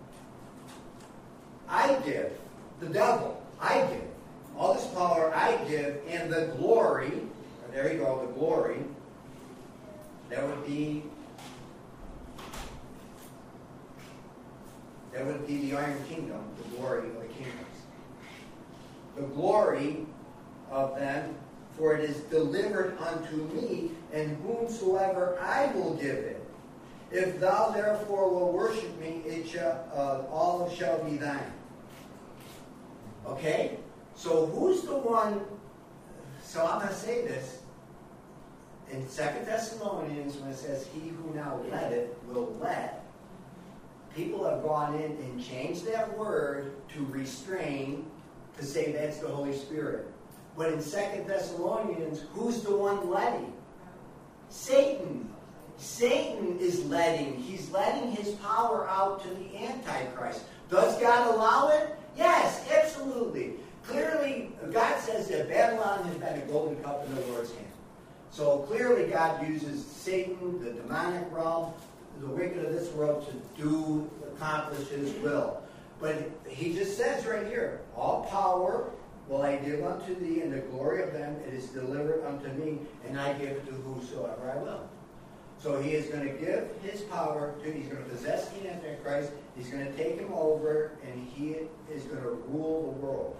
I give. The devil, I give. All this power I give, and the glory, there you go, the glory, that would be be the iron kingdom, the glory of the kingdoms. The glory of them, for it is delivered unto me, and whomsoever I will give it. If thou therefore will worship me, it shall, all shall be thine. Okay? So who's the one? So I'm going to say this. In 2 Thessalonians, when it says, he who now letteth will let, people have gone in and changed that word to restrain, to say that's the Holy Spirit. But in 2 Thessalonians, who's the one letting? Satan. Satan is letting. He's letting his power out to the Antichrist. Does God allow it? Yes, absolutely. Clearly, God says that Babylon has been a golden cup in the Lord's hand. So clearly God uses Satan, the demonic realm, the wicked of this world to accomplish his will. But he just says right here, all power will I give unto thee, and the glory of them it is delivered unto me, and I give it to whosoever I will. So he is going to give his power to, he's going to possess the Antichrist, he's going to take him over, and he is going to rule the world.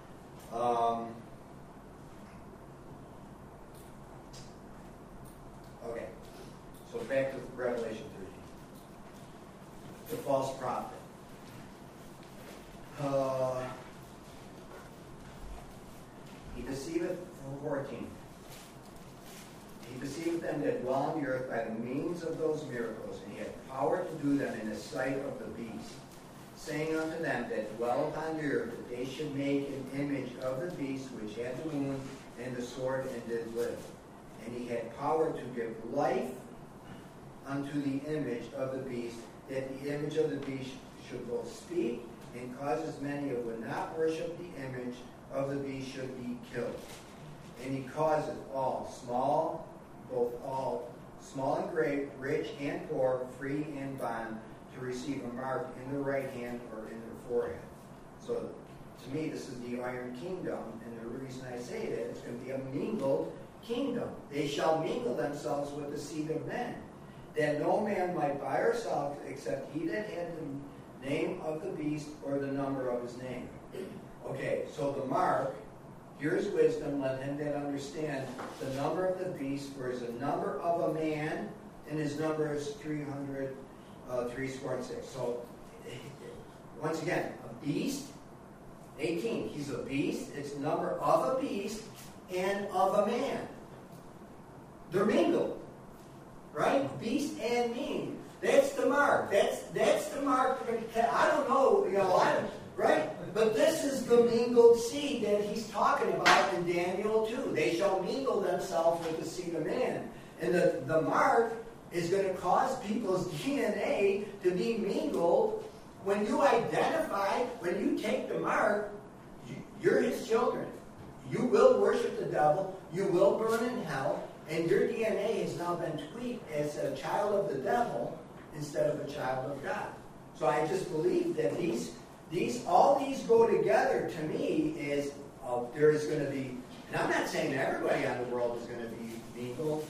Okay, so back to Revelation 13. The false prophet. He deceiveth, 14. He deceiveth them that dwell on the earth by the means of those miracles, and he had power to do them in the sight of the beast, saying unto them that dwell upon the earth that they should make an image of the beast which had the wound and the sword and did live. And he had power to give life unto the image of the beast, that the image of the beast should both speak, and causes many who would not worship the image of the beast should be killed. And he causeth all small, both all small and great, rich and poor, free and bond, to receive a mark in their right hand or in their forehead. So to me, this is the iron kingdom, and the reason I say that, it's going to be a mingled kingdom. They shall mingle themselves with the seed of men, that no man might buy or sell except he that had the name of the beast or the number of his name. Okay, so the mark, here's wisdom, let him that understand the number of the beast, for is a number of a man, and his number is 300, 366. So, once again, a beast, 18, he's a beast, it's a number of a beast, and of a man. They're mingled, right? Beast and mean. That's the mark. That's the mark. I don't know, right? But this is the mingled seed that he's talking about in Daniel 2. They shall mingle themselves with the seed of man. And the mark is going to cause people's DNA to be mingled. When you identify, when you take the mark, you're his children. You will worship the devil. You will burn in hell. And your DNA has now been tweaked as a child of the devil instead of a child of God. So I just believe that all these go together. To me, is there is going to be, and I'm not saying everybody on the world is going to be mingled.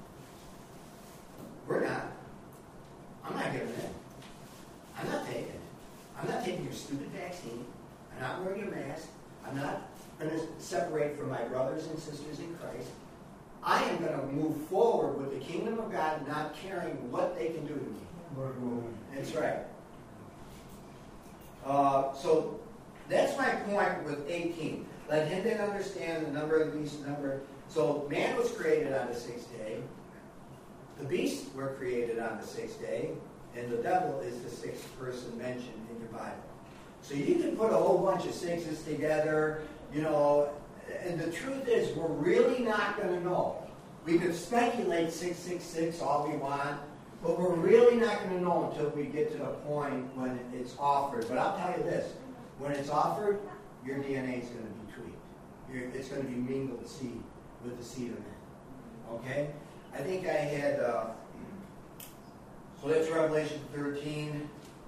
We're not. I'm not giving it. I'm not taking it. I'm not taking your stupid vaccine. I'm not wearing a mask. I'm not going to separate from my brothers and sisters in Christ. I am going to move forward with the kingdom of God, not caring what they can do to me. That's right. So that's my point with 18. Let him that understand the number of the beast, So man was created on the sixth day. The beasts were created on the sixth day. And the devil is the sixth person mentioned in your Bible. So you can put a whole bunch of sixes together, and the truth is we're really not going to know. We could speculate 666 all we want, but we're really not going to know until we get to the point when it's offered. But I'll tell you this, when it's offered, your DNA is going to be tweaked. It's going to be mingled seed with the seed of man. Okay? I think I had, so that's Revelation 13.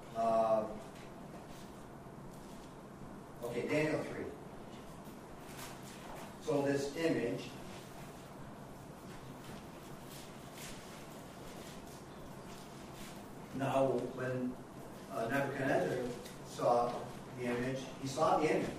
Okay, Daniel 3. So this image, now when Nebuchadnezzar He saw the image.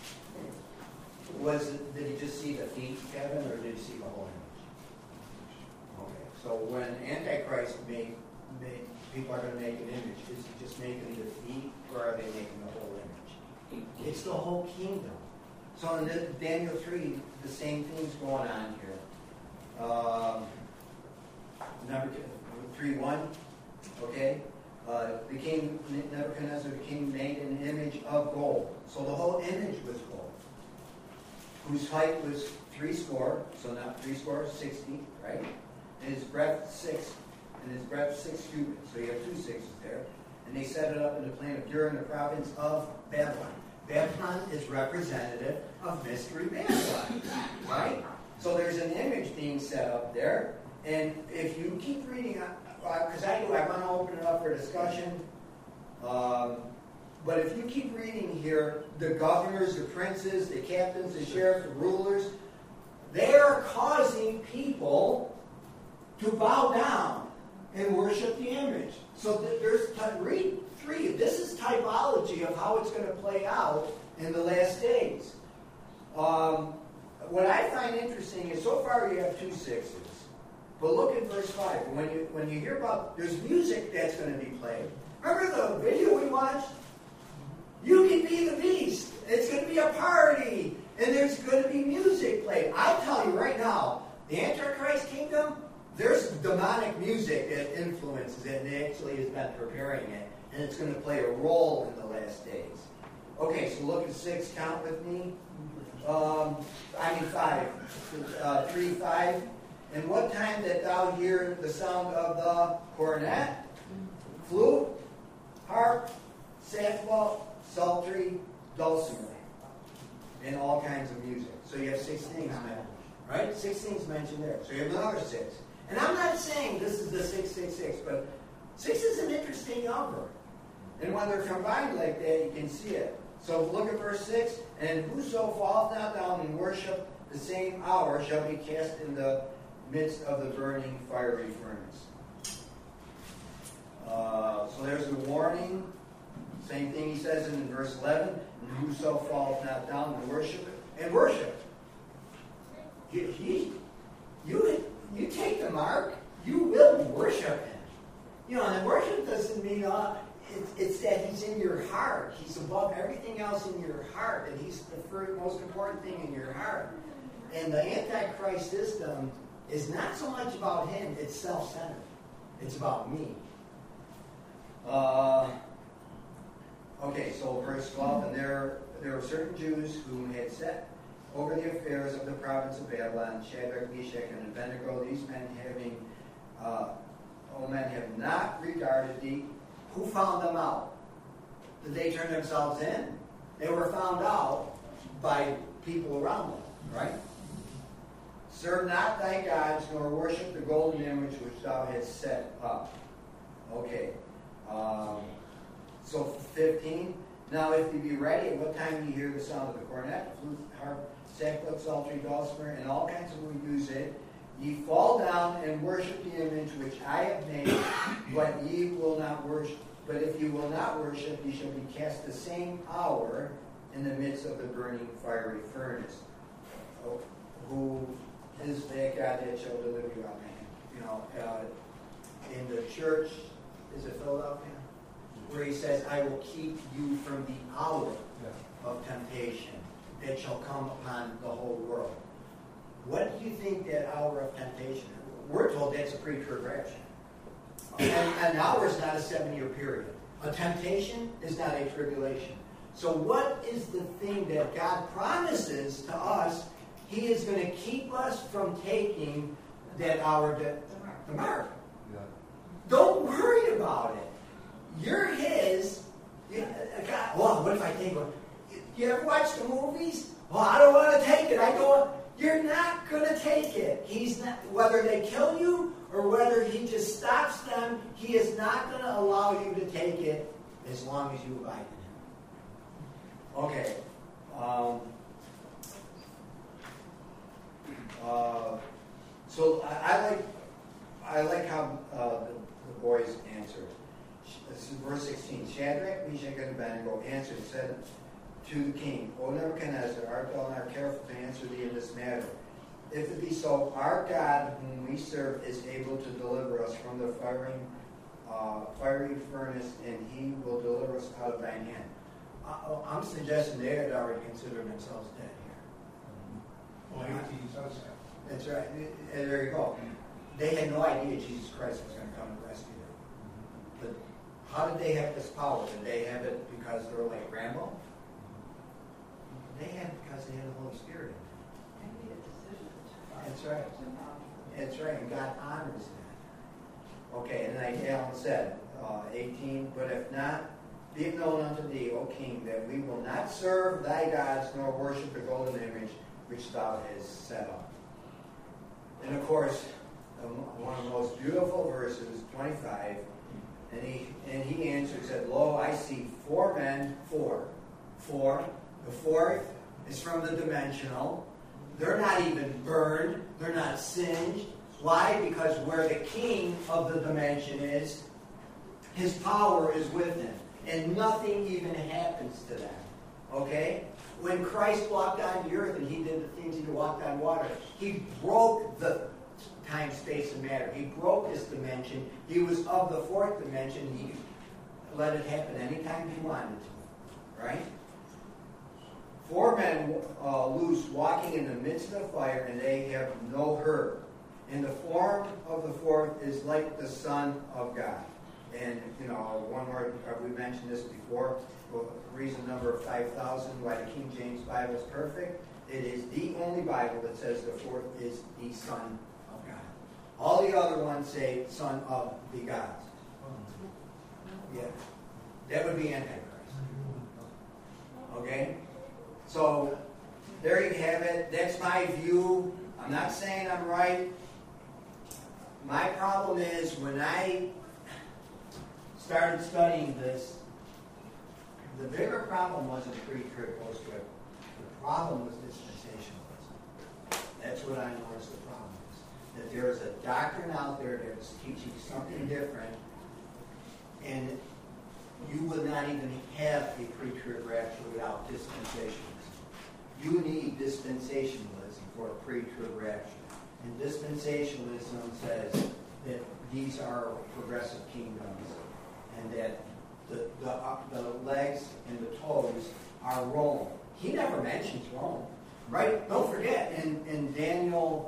Did he just see the feet, Kevin, or did he see the whole image? Okay, so when Antichrist people are going to make an image, is he just making the feet, or are they making the whole image? It's the whole kingdom. So in Daniel 3, the same thing's going on here. Number 3:1, okay? The king, Nebuchadnezzar, the king, made an image of gold. So the whole image was gold, whose height was 60, so not 60, right? And his breadth 6, and his breadth 6 cubits. So you have 2 sixes there. And they set it up in the plain of Dura in the province of Babylon. Babylon is representative of Mystery Babylon, right? So there's an image being set up there. And if you keep reading, because I want to open it up for discussion. But if you keep reading here, the governors, the princes, the captains, the sheriffs, the rulers, they are causing people to bow down and worship the image. So read 3. This is typology of how it's going to play out in the last days. What I find interesting is so far you have 2 sixes. But look at verse 5. When you hear about, there's music that's going to be played. Remember the video we watched? You can be the beast. It's going to be a party. And there's going to be music played. I tell you right now, the Antichrist kingdom, there's demonic music that influences it and actually has been preparing it. And it's going to play a role in the last days. Okay, so look at 6. Count with me. 5. 3, 5. And what time that thou hear the sound of the cornet, flute, harp, sackbut, psaltery, dulcimer, and all kinds of music. So you have 6 things mentioned, right? 6 things mentioned there. So you have another 6. And I'm not saying this is the 666, but 6 is an interesting number. And when they're combined like that, you can see it. So look at verse 6. And whoso falleth not down and worship the same hour shall be cast in the midst of the burning fiery furnace. So there's the warning. Same thing he says in verse 11. And whoso falleth not down and worship it. And worship. You take the mark, you will worship him. You know, and worship doesn't mean it's that he's in your heart. He's above everything else in your heart. And he's the most important thing in your heart. And the Antichrist system is not so much about him, it's self-centered. It's about me. Okay, so verse 12, and there were certain Jews whom had set over the affairs of the province of Babylon, Shadrach, Meshach, and Abednego. These men have not regarded thee. Who found them out? Did they turn themselves in? They were found out by people around them, right? Serve not thy gods, nor worship the golden image which thou hast set up. Okay. So 15. Now if you be ready, at what time you hear the sound of the cornet, flute, harp, sackbut, psaltery, dulcimer, and all kinds of music, ye fall down and worship the image which I have made, but ye will not worship. But if you will not worship, ye shall be cast the same hour in the midst of the burning fiery furnace. Oh, who is that God that shall deliver you out of my hand? You know, in the church, is it Philadelphia? Where he says, I will keep you from the hour of temptation that shall come upon the whole world. What do you think that hour of temptation is? We're told that's a pre-trib rapture. An hour is not a 7-year period. A temptation is not a tribulation. So what is the thing that God promises to us? He is going to keep us from taking that hour, the mark. Yeah. Don't worry about it. You're his. God, well, what if I take one? You ever watch the movies? Well, I don't want to take it. You're not going to take it. He's not. Whether they kill you or whether he just stops them, he is not going to allow you to take it as long as you abide in him. Okay. So I like how the boys answered. This is verse 16. Shadrach, Meshach, and Abednego answered and said to the king, O Nebuchadnezzar, art thou not careful to answer thee in this matter? If it be so, our God whom we serve is able to deliver us from the fiery furnace, and he will deliver us out of thine hand. I'm suggesting they had already considered themselves dead here. Well, 18 says that. That's right. And there you go. They had no idea Jesus Christ was going to come and rescue them. But how did they have this power? Did they have it because they were like Rambo? They had it because they had the Holy Spirit. That's right. That's right. And God honors that. Okay, and like Alan said, 18, but if not, be it known unto thee, O king, that we will not serve thy gods nor worship the golden image which thou hast set up. And of course, one of the most beautiful verses, 25, and he answered, said, Lo, I see four men, four. The fourth is from the dimensional. They're not even burned. They're not singed. Why? Because where the king of the dimension is, his power is with him. And nothing even happens to them. Okay? When Christ walked on the earth and he did the things he walked on water, he broke the time, space, and matter. He broke this dimension. He was of the fourth dimension. He let it happen anytime he wanted to. Right? Four men loose walking in the midst of the fire, and they have no hurt. And the form of the fourth is like the Son of God. And, one more, we mentioned this before, reason number 5,000 why the King James Bible is perfect. It is the only Bible that says the fourth is the Son of God. All the other ones say Son of the gods. Yeah. That would be Antichrist. Okay? So, there you have it. That's my view. I'm not saying I'm right. My problem is when I started studying this, the bigger problem wasn't pre-trib, post-trib. The problem was dispensationalism. That's what I noticed the problem is. That there is a doctrine out there that is teaching something different, and you would not even have a pre-trib rapture without dispensationalism. You need dispensationalism for a pre-trib rapture. And dispensationalism says that these are progressive kingdoms, and that the legs and the toes are Rome. He never mentions Rome, right? Don't forget, in Daniel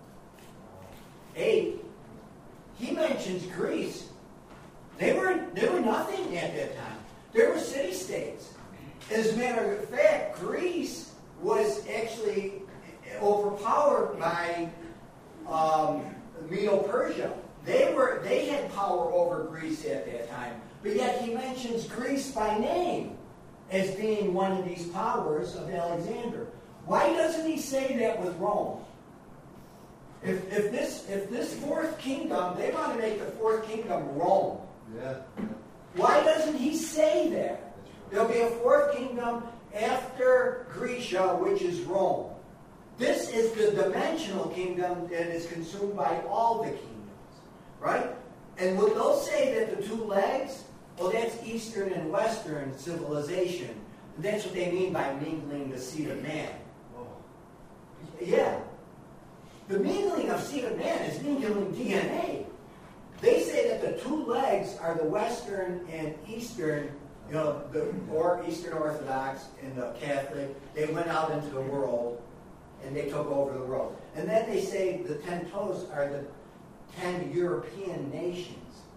8, he mentions Greece. They were nothing at that time. They were city-states. As a matter of fact, Greece was actually overpowered by Medo-Persia. They had power over Greece at that time. But yet he mentions Greece by name as being one of these powers of Alexander. Why doesn't he say that with Rome? If this fourth kingdom, they want to make the fourth kingdom Rome. Yeah. Why doesn't he say that? There'll be a fourth kingdom after Grecia, which is Rome. This is the dimensional kingdom that is consumed by all the kingdoms. Right? And will they'll say that the two legs, well, that's Eastern and Western civilization. And that's what they mean by mingling the seed of man. Yeah. The mingling of seed of man is mingling DNA. They say that the two legs are the Western and Eastern, or Eastern Orthodox and the Catholic. They went out into the world and they took over the world. And then they say the 10 toes are the 10 European nations.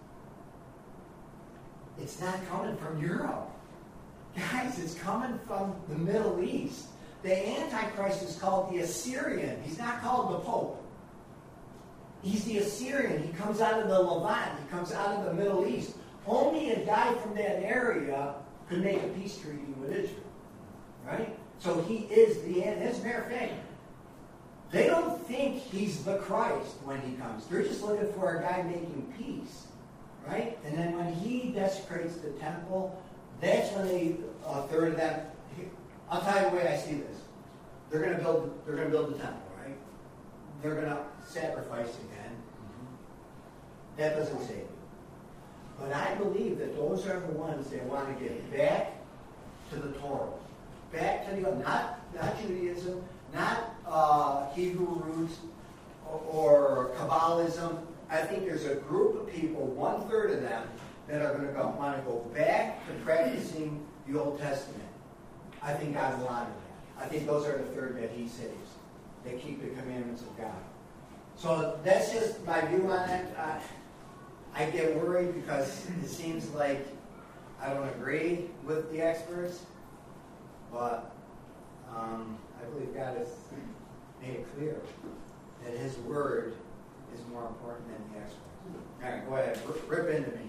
It's not coming from Europe. Guys, it's coming from the Middle East. The Antichrist is called the Assyrian. He's not called the Pope. He's the Assyrian. He comes out of the Levant. He comes out of the Middle East. Only a guy from that area could make a peace treaty with Israel. Right? So he is the end. As a matter of fact, they don't think he's the Christ when he comes. They're just looking for a guy making peace. Right? And then when he desecrates the temple, that's when a third of them. I'll tell you the way I see this. They're going to build the temple, right? They're going to sacrifice again. That doesn't save you. But I believe that those are the ones that want to get back to the Torah, back to the not Judaism, not Hebrew roots or Kabbalism. I think there's a group of people, 1/3 of them, that are going to want to go back to practicing the Old Testament. I think God will honor that. I think those are the third that He saves. They keep the commandments of God. So that's just my view on it. I get worried because it seems like I don't agree with the experts, but I believe God has made it clear that His word is more important than the experts. All right, go ahead. Rip into me.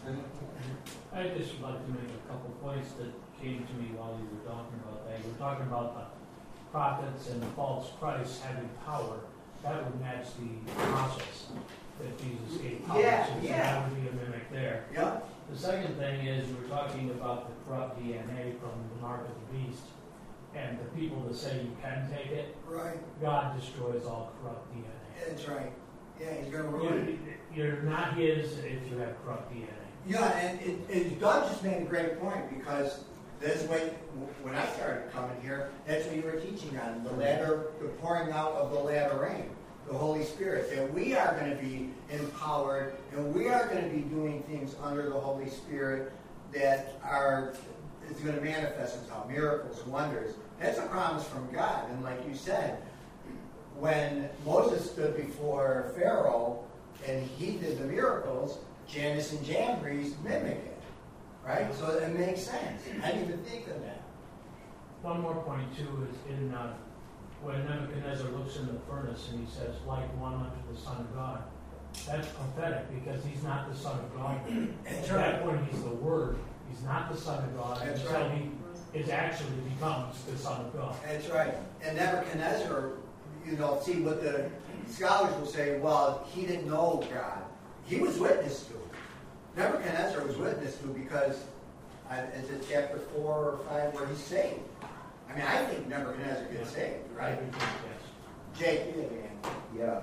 I just would like to make a couple points that came to me while you were talking about that. You were talking about the prophets and the false Christ having power. That would match the apostles that Jesus gave power to. So that would be a mimic there. Yeah. The second thing is you were talking about the corrupt DNA from the mark of the beast. And the people that say you can take it, Right. God destroys all corrupt DNA. That's right. Yeah, He's going to ruin it. You're not His if you have corrupt DNA. Yeah, and Doug just made a great point because that's when I started coming here, that's what you were teaching on, the pouring out of the latter rain, the Holy Spirit, that we are going to be empowered and we are going to be doing things under the Holy Spirit that it's going to manifest itself, miracles, wonders. That's a promise from God. And like you said, when Moses stood before Pharaoh and he did the miracles, Jannes and Jambres mimic it, right? So it makes sense. I didn't even think of that. One more point, too, is in when Nebuchadnezzar looks in the furnace and he says, like one unto the Son of God. That's prophetic because he's not the Son of God. At that point, he's the Word. He's not the Son of God until he actually becomes the Son of God. That's right. And Nebuchadnezzar, see what the scholars will say, well, he didn't know God. He was witnessed to. Nebuchadnezzar was witnessed to because, is it chapter 4 or 5 where he's saved? I mean, I think Nebuchadnezzar gets saved, right? Yes. Jake, you have an Yeah.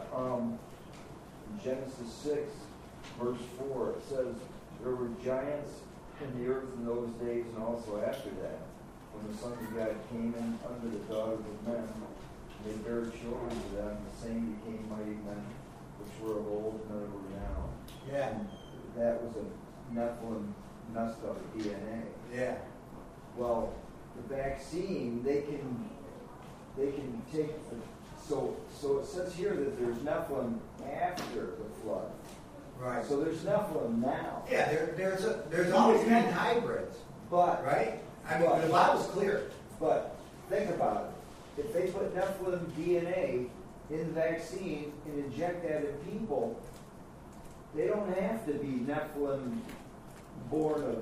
In Genesis 6, verse 4, it says, there were giants in the earth in those days and also after that, when the sons of God came in under the daughters of men. They bare children to them, the same became mighty men, which were of old, none were now. Yeah. And that was a Nephilim messed up DNA. Yeah. Well, the vaccine, they can take so it says here that there's Nephilim after the flood. Right. So there's Nephilim now. Yeah, there's always been hybrids, But right? I mean, the Bible's clear. But think about it. If they put Nephilim DNA in the vaccine and inject that in people, they don't have to be Nephilim born of,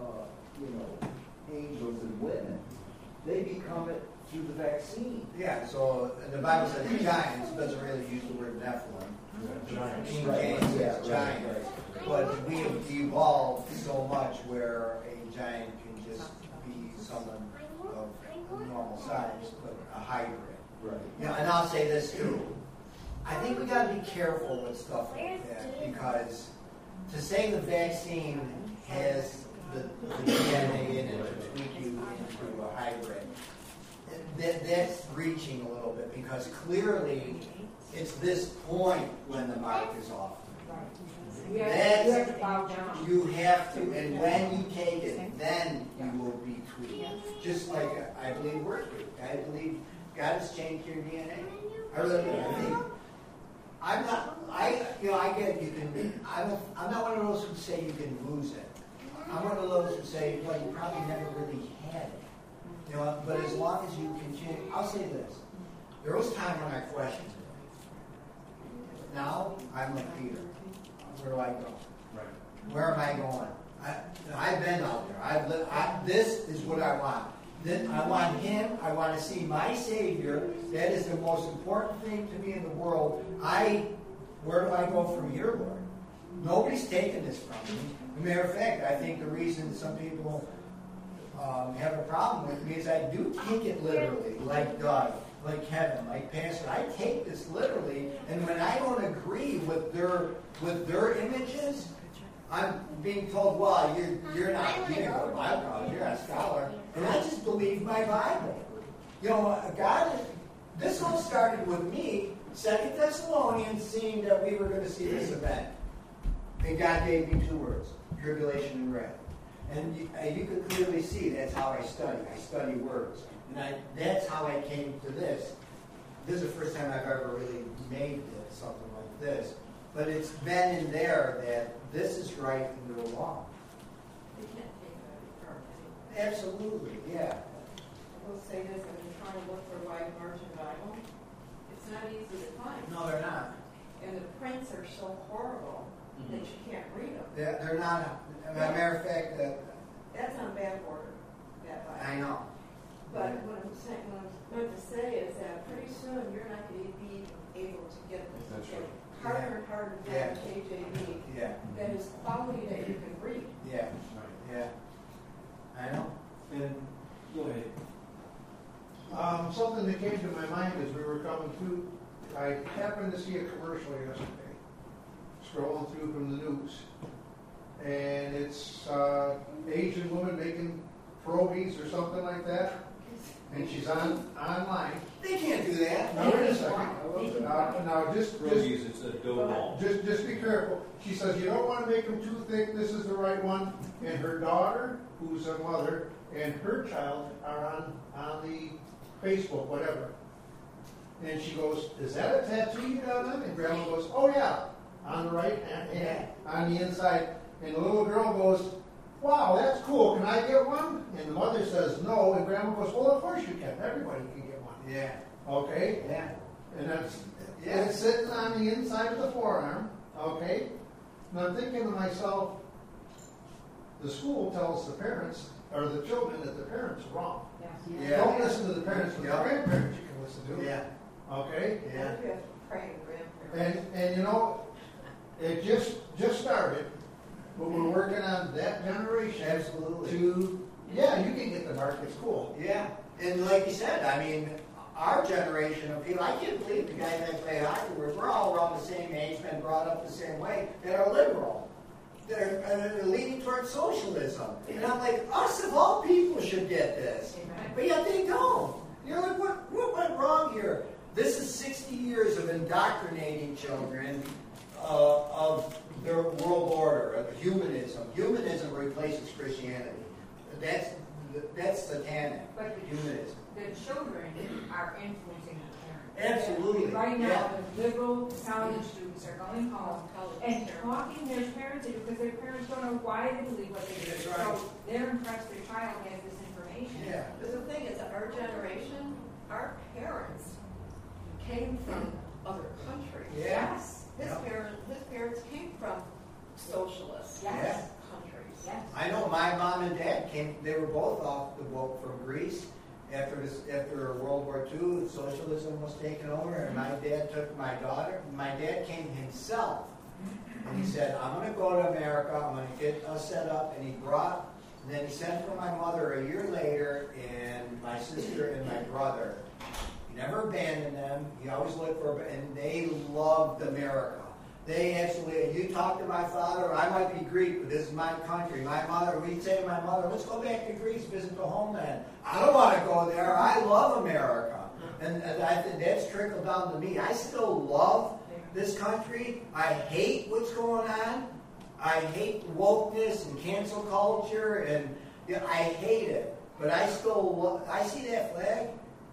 angels and women. They become it through the vaccine. Yeah, so the Bible says giants, doesn't really use the word Nephilim. Giants. King Right. James Yeah, says right, giants. But we have evolved so much where a giant can just be someone of normal size, but a hybrid. Right. And I'll say this too. I think we got to be careful with stuff like that because to say the vaccine has the DNA in it to tweak you into a hybrid, that's reaching a little bit because clearly it's this point when the mark is off. You have to bow down. You have to, and when you take it, then you will be tweaked. Just like I believe we're tweaked. I believe God has changed your DNA. I really do. I think I'm not one of those who say you can lose it. I'm one of those who say, well, you probably never really had it. But as long as you continue, I'll say this. There was time when I questioned it. Now I'm like Peter. Where do I go? Right. Where am I going? I've been out there. This is what I want. I want Him. I want to see my Savior. That is the most important thing to me in the world. Where do I go from here, Lord? Nobody's taken this from me. As a matter of fact, I think the reason some people have a problem with me is I do take it literally, like Doug, like Kevin, like Pastor. I take this literally, and when I don't agree with their images, I'm being told, well, you're not, you didn't go to Bible college, you're not a scholar. And I just believe believe my Bible. You know, this all started with me, 2 Thessalonians, seeing that we were going to see this event. And God gave me 2 words, tribulation and wrath. And you could clearly see that's how I study. I study words. And that's how I came to this. This is the first time I've ever really made this, something like this. But it's been in there that this is right and they're wrong. You can't take that apart. Absolutely, yeah. I will say this, I've been trying to look for a wide margin Bible. It's not easy to find. No, they're not. And the prints are so horrible that you can't read them. They're not. As a matter of fact, That's on back order, that Bible. I know. But what I'm saying, what I'm going to say is that pretty soon you're not going to be able to get this. That's It's right. harder and harder to Yeah. get KJV. Yeah, That is quality that you can read. yeah, yeah. I know. And go ahead. Something that came to my mind as we were coming through, I happened to see a commercial yesterday, scrolling through from the news. And it's Asian woman making pierogies or something like that. And she's online. They can't do that. Now, wait a second. Now, just Pierogies, it's a dough ball. be careful. She says, you don't want to make them too thick. This is the right one. And her daughter, who's a mother, and her child are on the Facebook, whatever. And she goes, is that a tattoo you got on? And Grandma goes, oh yeah, on the right hand, on the inside. And the little girl goes, wow, that's cool. Can I get one? And the mother says no. And Grandma goes, well, of course you can. Everybody can get one. Yeah, Okay? yeah. And that's Yeah. it's sitting on the inside of the forearm. Okay? And I'm thinking to myself, the school tells the parents, or the children, that the parents are wrong. Yeah. Don't listen to the parents, but Yeah. the grandparents you can listen to. Yeah, Okay? yeah. You have to pray to grandparents. And you know, it just started, but we're working on that generation Absolutely. to, yeah, you can get the mark, it's cool. Yeah, and like you said, I mean, our generation of people, I can't believe the guys I play hockey with, we're all around the same age, been brought up the same way, that are liberal. They're leaning towards socialism. And I'm like, us of all people should get this. Amen. But yet they don't. You're like, what went wrong here? This is 60 years of indoctrinating children of their world order, of humanism. Humanism replaces Christianity. That's satanic. But Humanism. the children are influencing the parents. Absolutely. Right now, Yeah. the liberal college students are going home and talking their parents into, because their parents don't know why they believe what they do. That's right. So they're impressed their child has this information. Yeah. But the thing is, our generation, our parents came from other countries. Yes, His Yeah. parents came from socialist yes, countries. yes. I know my mom and dad they were both off the boat from Greece after World War II. Socialism was taken over, and my dad took my daughter. My dad came himself, and he said, I'm going to go to America, I'm going to get us set up, and then he sent for my mother a year later, and my sister and my brother. He never abandoned them, he always looked for, and they loved America. They actually, you talk to my father, I might be Greek, but this is my country. My mother, we'd say to my mother, let's go back to Greece, visit the homeland. I don't want to go there. I love America. And I think that's trickled down to me. I still love this country. I hate what's going on. I hate wokeness and cancel culture, and I hate it. But I still I see that flag.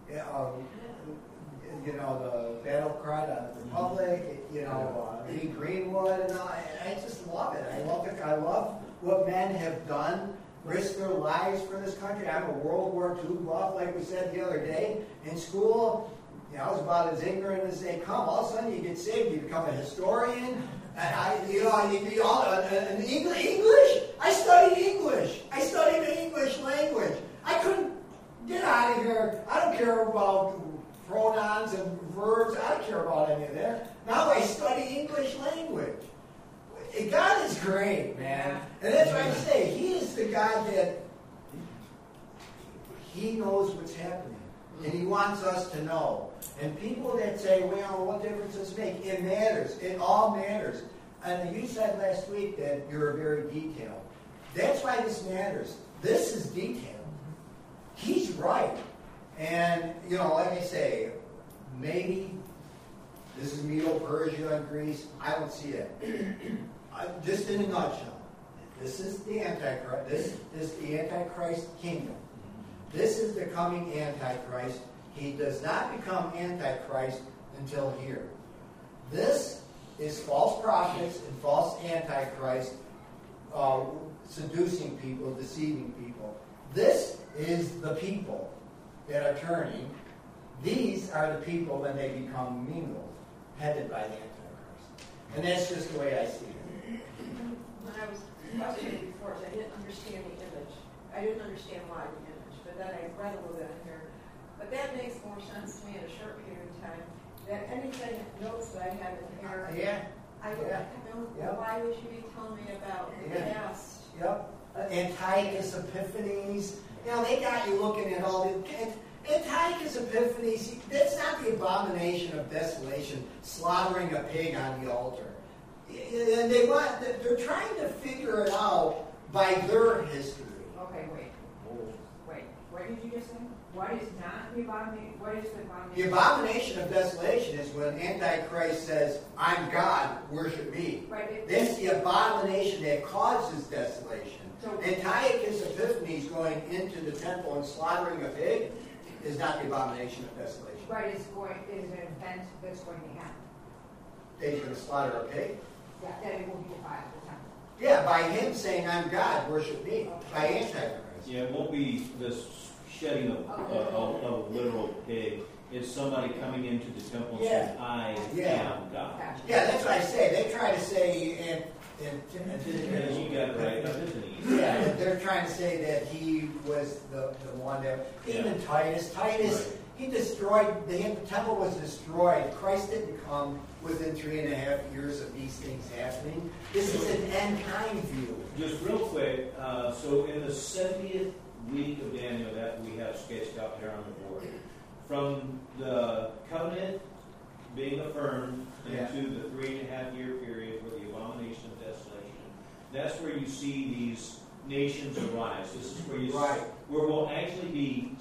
The battle cry to the Republic, Lee Greenwood, and I just love it. I love it. I love what men have done, risked their lives for this country. I'm a World War II buff, like we said the other day. In school, I was about as ignorant as they come. All of a sudden, you get saved, you become a historian. And English. I studied English. I studied the English language. I couldn't get out of here. I don't care about pronouns and verbs. I don't care about any of that. Now I study English language. God is great, man. And that's why I say, He is the guy that He knows what's happening. And He wants us to know. And people that say, well, what difference does it make? It matters. It all matters. And you said last week that you're very detailed. That's why this matters. This is detailed. He's And, you know, like I say, maybe this is Medo-Persia and Greece. I don't see it. Just in a nutshell, this is the Antichrist. This is the Antichrist kingdom. This is the coming Antichrist. He does not become Antichrist until here. This is false prophets and false Antichrist seducing people, deceiving people. This is the people that are turning. These are the people when they become mingled, headed by the Antichrist. And that's just the way I see it. When I was questioning before, I didn't understand the image. I didn't understand why the image, but then I read a little bit in here. But that makes more sense to me in a short period of time than anything notes that I have in here. Yeah. I don't know why would you be telling me about the past? Yep. Antiochus Epiphanes. You know, they got you looking at all the Antiochus Epiphanes. That's not the abomination of desolation, slaughtering a pig on the altar. And they're trying to figure it out by their history. Okay, wait. What did you just say? What is not the abomination? What is the abomination? The abomination of desolation is when Antichrist says, I'm God, worship me. Right. That's the abomination that causes desolation. So, Antiochus Epiphanes going into the temple and slaughtering a pig is not the abomination of desolation. right, is an event that's going to happen. He's going to slaughter a pig. Yeah, that it will be defiled, the temple. Yeah, by him saying, I'm God, worship me. By Antichrist. Yeah, it won't be this shedding of a literal pig. It's somebody coming into the temple and saying, I am God. Gotcha. Yeah, that's what I say. They try to say, You got it right. Epiphany. yeah, they're trying to say that he was the one that, even Titus, Right. he destroyed, the temple was destroyed. Christ didn't come within 3.5 years of these things happening. This is an end time view. Just real quick, so in the 70th week of Daniel that we have sketched out here on the board, from the covenant being affirmed into the 3.5 year period for the abomination of desolation, that's where you see these nations arise. This is where where we'll actually be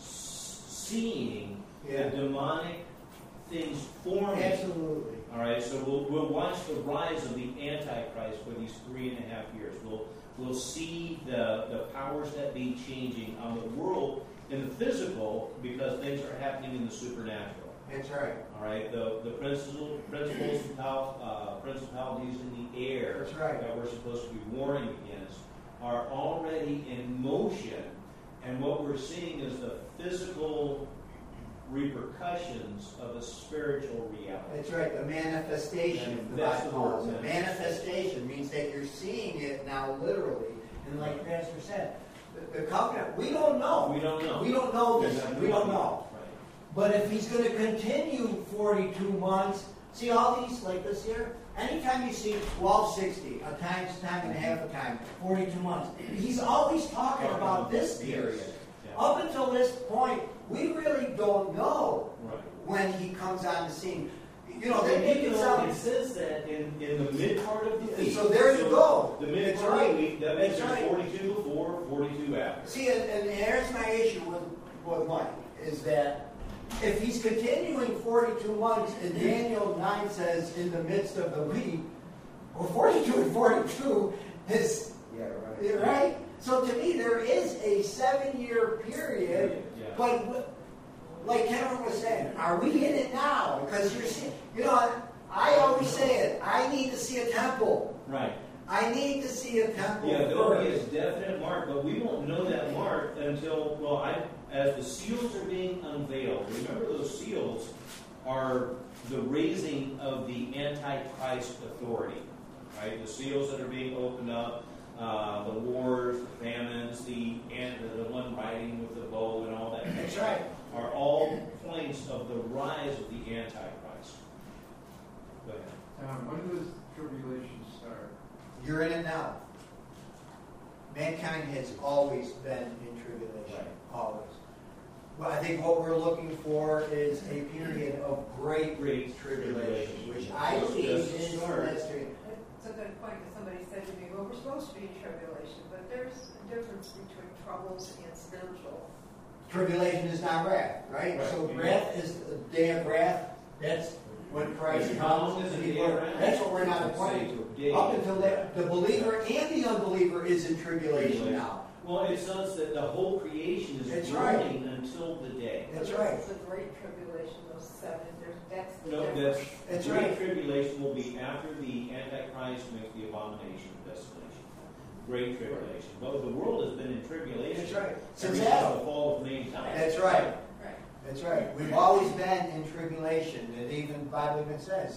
seeing the demonic things forming. Absolutely. All right, so we'll watch the rise of the Antichrist for these 3.5 years. We'll see the powers that be changing on the world in the physical because things are happening in the supernatural. That's right. All right, the principles and principalities in the air That's right. that we're supposed to be warring against are already in motion, and what we're seeing is the physical repercussions of a spiritual reality. That's right, the manifestation. And that's the word. The manifestation means that you're seeing it now literally. And like Pastor said, the covenant, we don't know. We don't know. We don't know this. We don't know. Right. But if he's going to continue 42 months, see all these, like this here? Anytime you see 1260, a time and a half a time, 42 months, he's always talking about this period. Yeah. Up until this point, we really don't know Right. when he comes on the scene. You know, they And make it sound. it says that in the mid part of the week. So there you go. The mid That's part of right. the week, that makes That's it right. 42 before, 42 after. See, and here's my issue with Mike, is that if he's continuing 42 months, and Daniel 9 says in the midst of the week, well, 42 and 42 is, right? So to me, there is a 7-year period, Yeah. but like Kevin was saying, are we in it now? Because you're seeing, you know, I always say it, I need to see a temple. Right. I need to see a temple Yeah, there'll be a first. definite mark, but we won't know that mark until, as the seals are being unveiled. Remember, those seals are the raising of the Antichrist authority, right? The seals that are being opened up, the wars, the famines, the one riding with the bow and all that. That's right. Are all points of the rise of the Antichrist. Go ahead. When does tribulation start? You're in it now. Mankind has always been in tribulation. Right. Always. Well, I think what we're looking for is a period of great tribulation, which I believe is the next period. It's a good point, because somebody said to me, well, we're supposed to be in tribulation, but there's a difference between troubles and spiritual tribulation is not wrath, right? Right. So wrath is the day of wrath. That's when Christ comes. That's what we're not appointed to. Up until that, the believer and the unbeliever is in tribulation now. Well, it says that the whole creation is That's right. groaning until the day. That's right. It's the great tribulation, those 7, that's the No, difference. That's great right. tribulation will be after the Antichrist makes the abomination of desolation. Great tribulation. But the world has been in tribulation. That's right. Ever Since since Adam. the fall of mankind. That's right. Right. That's right. We've always been in tribulation. And even the Bible even says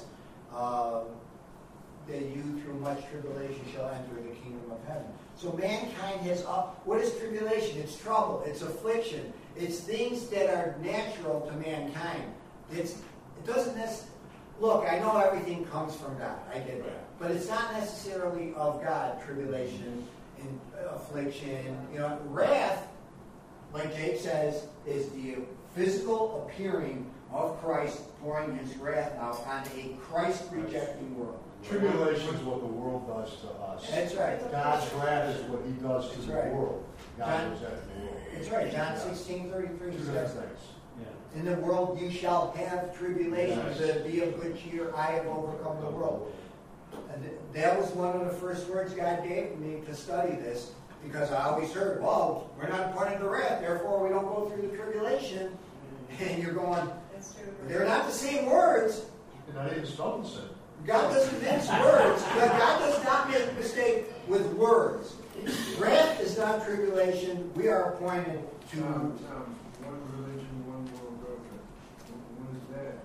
that you through much tribulation shall enter the kingdom of heaven. So mankind has what is tribulation? It's trouble. It's affliction. It's things that are natural to mankind. It doesn't necessarily... Look, I know everything comes from God. I get that. But it's not necessarily of God, tribulation and affliction. You know, wrath, like Jake says, is the physical appearing of Christ pouring his wrath out on a Christ-rejecting world. Tribulation is what the world does to us. That's right. God's wrath is what he does to That's the right. world. God John- does that to the world. That's right. John Yeah. 16:33 Two different says, things. Yeah. in the world you shall have tribulation, Yes. but be of good cheer, I have overcome the world. And that was one of the first words God gave me to study this, because I always heard, well, we're not appointed to wrath, therefore we don't go through the tribulation. And you're going, That's true. they're not the same words. And not even spelled the same. God doesn't mince words. God does not make a mistake with words. Wrath is not tribulation. We are appointed to... Tom, one religion, one world government. When is that?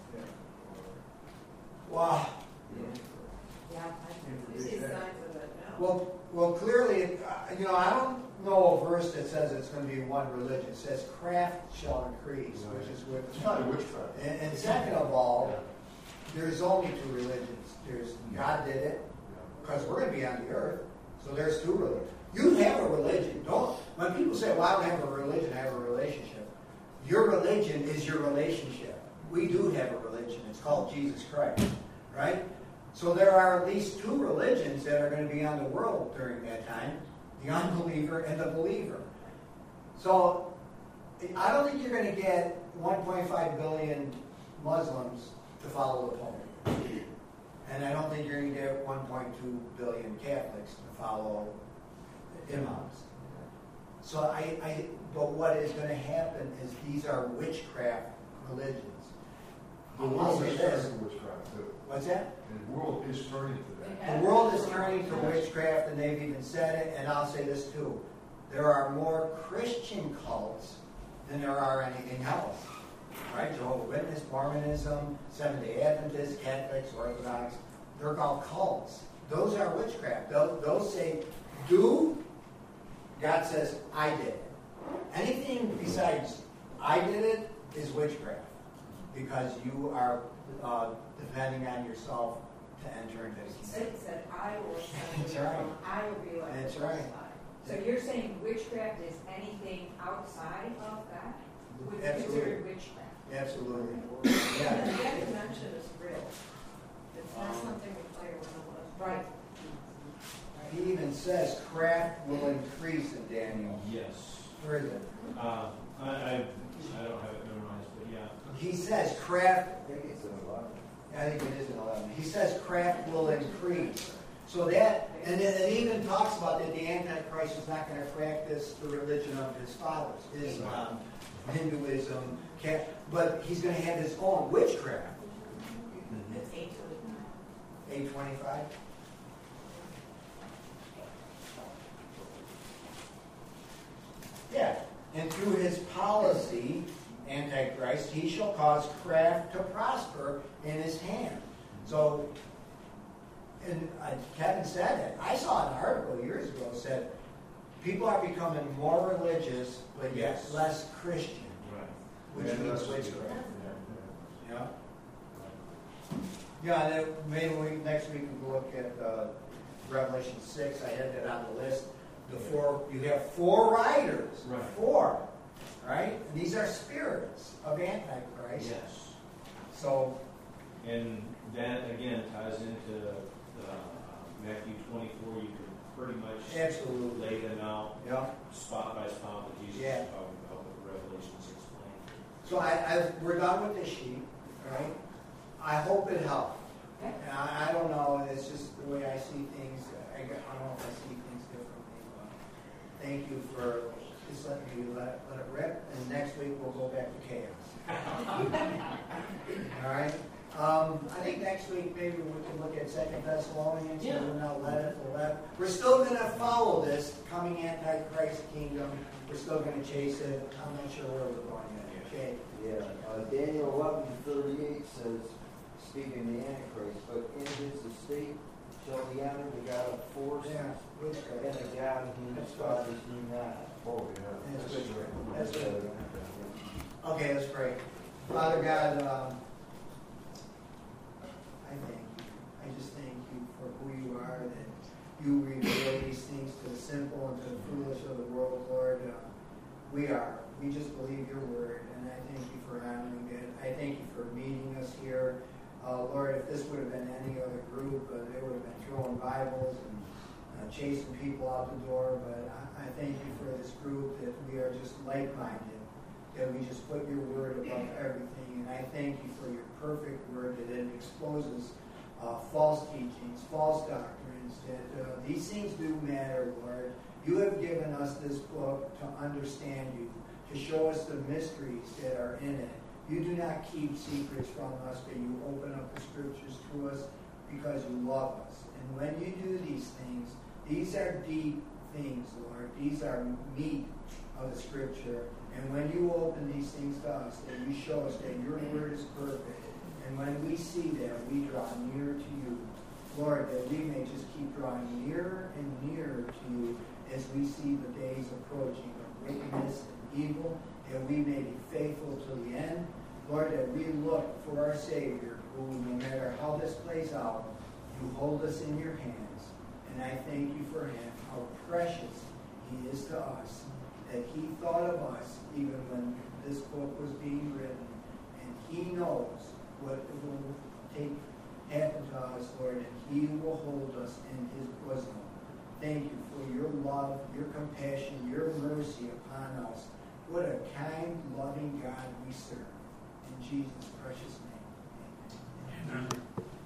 Wow. Yeah, I see signs of it now. Well, clearly, I don't know a verse that says it's going to be one religion. It says craft shall increase, which is what... It's not a witchcraft. And second of all, there's only 2 religions. There's God did it, because we're going to be on the earth, so there's 2 religions. You have a religion. When people say, well, I don't have a religion, I have a relationship. Your religion is your relationship. We do have a religion. It's called Jesus Christ, right? So there are at least 2 religions that are going to be on the world during that time, the unbeliever and the believer. So I don't think you're going to get 1.5 billion Muslims to follow the Pope. And I don't think you're going to get 1.2 billion Catholics to follow imams. So but what is going to happen is these are witchcraft religions. The world is turning to witchcraft too. What's that? And the world is turning to that. The world is turning to witchcraft, and they've even said it, and I'll say this too. There are more Christian cults than there are anything else. Right? Jehovah's Witness, Mormonism, Seventh-day Adventists, Catholics, Orthodox, they're called cults. Those are witchcraft. Those say, do, God says, I did it. Anything besides I did it is witchcraft, because you are depending on yourself to enter into the kingdom. It said, I will That's send right. you, I will be like That's the right. Most High. So you're saying witchcraft is anything outside of God? Would be Absolutely. considered witchcraft? Absolutely. The Yeah. dimension is real. It's not something we play around with. Right. He even says craft will increase in Daniel. Yes. Where is it? I don't have it memorized, but yeah. He says craft, I think it's in 11. I think it is in 11. He says craft will increase. So that, and it even talks about that the Antichrist is not going to practice the religion of his fathers, Islam, Hinduism, but he's going to have his own witchcraft. It's 8:29. 825. Yeah, and through his policy, Antichrist, he shall cause craft to prosper in his hand. So, and Kevin said it. I saw an article years ago that said people are becoming more religious, but yet less Christian, Right. which means witchcraft. Yeah. Yeah, and then maybe next week we can look at Revelation 6. I had that on the list. You have 4 riders. Right. 4. Right? And these are spirits of Antichrist. Yes. So, And that, again, ties into Matthew 24. You can pretty much absolutely. lay them out Yeah. spot by spot what Jesus Yeah. is talking about with Revelation regulations explain. So we're done with this sheet, right? I hope it helped. And I don't know, it's just the way I see things. I don't know if I see things differently, but thank you for just letting me let it rip. And next week we'll go back to chaos. All right? I think next week maybe we can look at 2 Thessalonians. Yeah. We'll not let it. We're still going to follow this coming Antichrist kingdom. We're still going to chase it. I'm not sure where we're going yet. Okay? Yeah, Daniel 11:38 says, speaking of the Antichrist, but in his estate shall he honor the God of forces and the God whose fathers knew not. Oh, yeah. That's good. That's good. Okay, let's pray. Father God, I thank you. I just thank you for who you are, that you reveal these things to the simple and to the foolish of the world, Lord. We just believe your word, and I thank you for honoring it. I thank you for meeting us here. Lord, if this would have been any other group, they would have been throwing Bibles and chasing people out the door, but I thank you for this group, that we are just like-minded, that we just put your word above everything, and I thank you for your perfect word, that it exposes false teachings, false doctrines, that these things do matter, Lord. You have given us this book to understand you, to show us the mysteries that are in it. You do not keep secrets from us, but you open up the scriptures to us because you love us. And when you do these things, these are deep things, Lord. These are meat of the scripture. And when you open these things to us, that you show us that your word is perfect. And when we see that, we draw nearer to you. Lord, that we may just keep drawing nearer and nearer to you as we see the days approaching of wickedness and evil, that we may be faithful to the end. Lord, that we look for our Savior, who, no matter how this plays out, you hold us in your hands. And I thank you for him, how precious he is to us, that he thought of us even when this book was being written. And he knows what will happen to us, Lord, and he will hold us in his bosom. Thank you for your love, your compassion, your mercy upon us. What a kind, loving God we serve. In Jesus' precious name. Amen. Amen.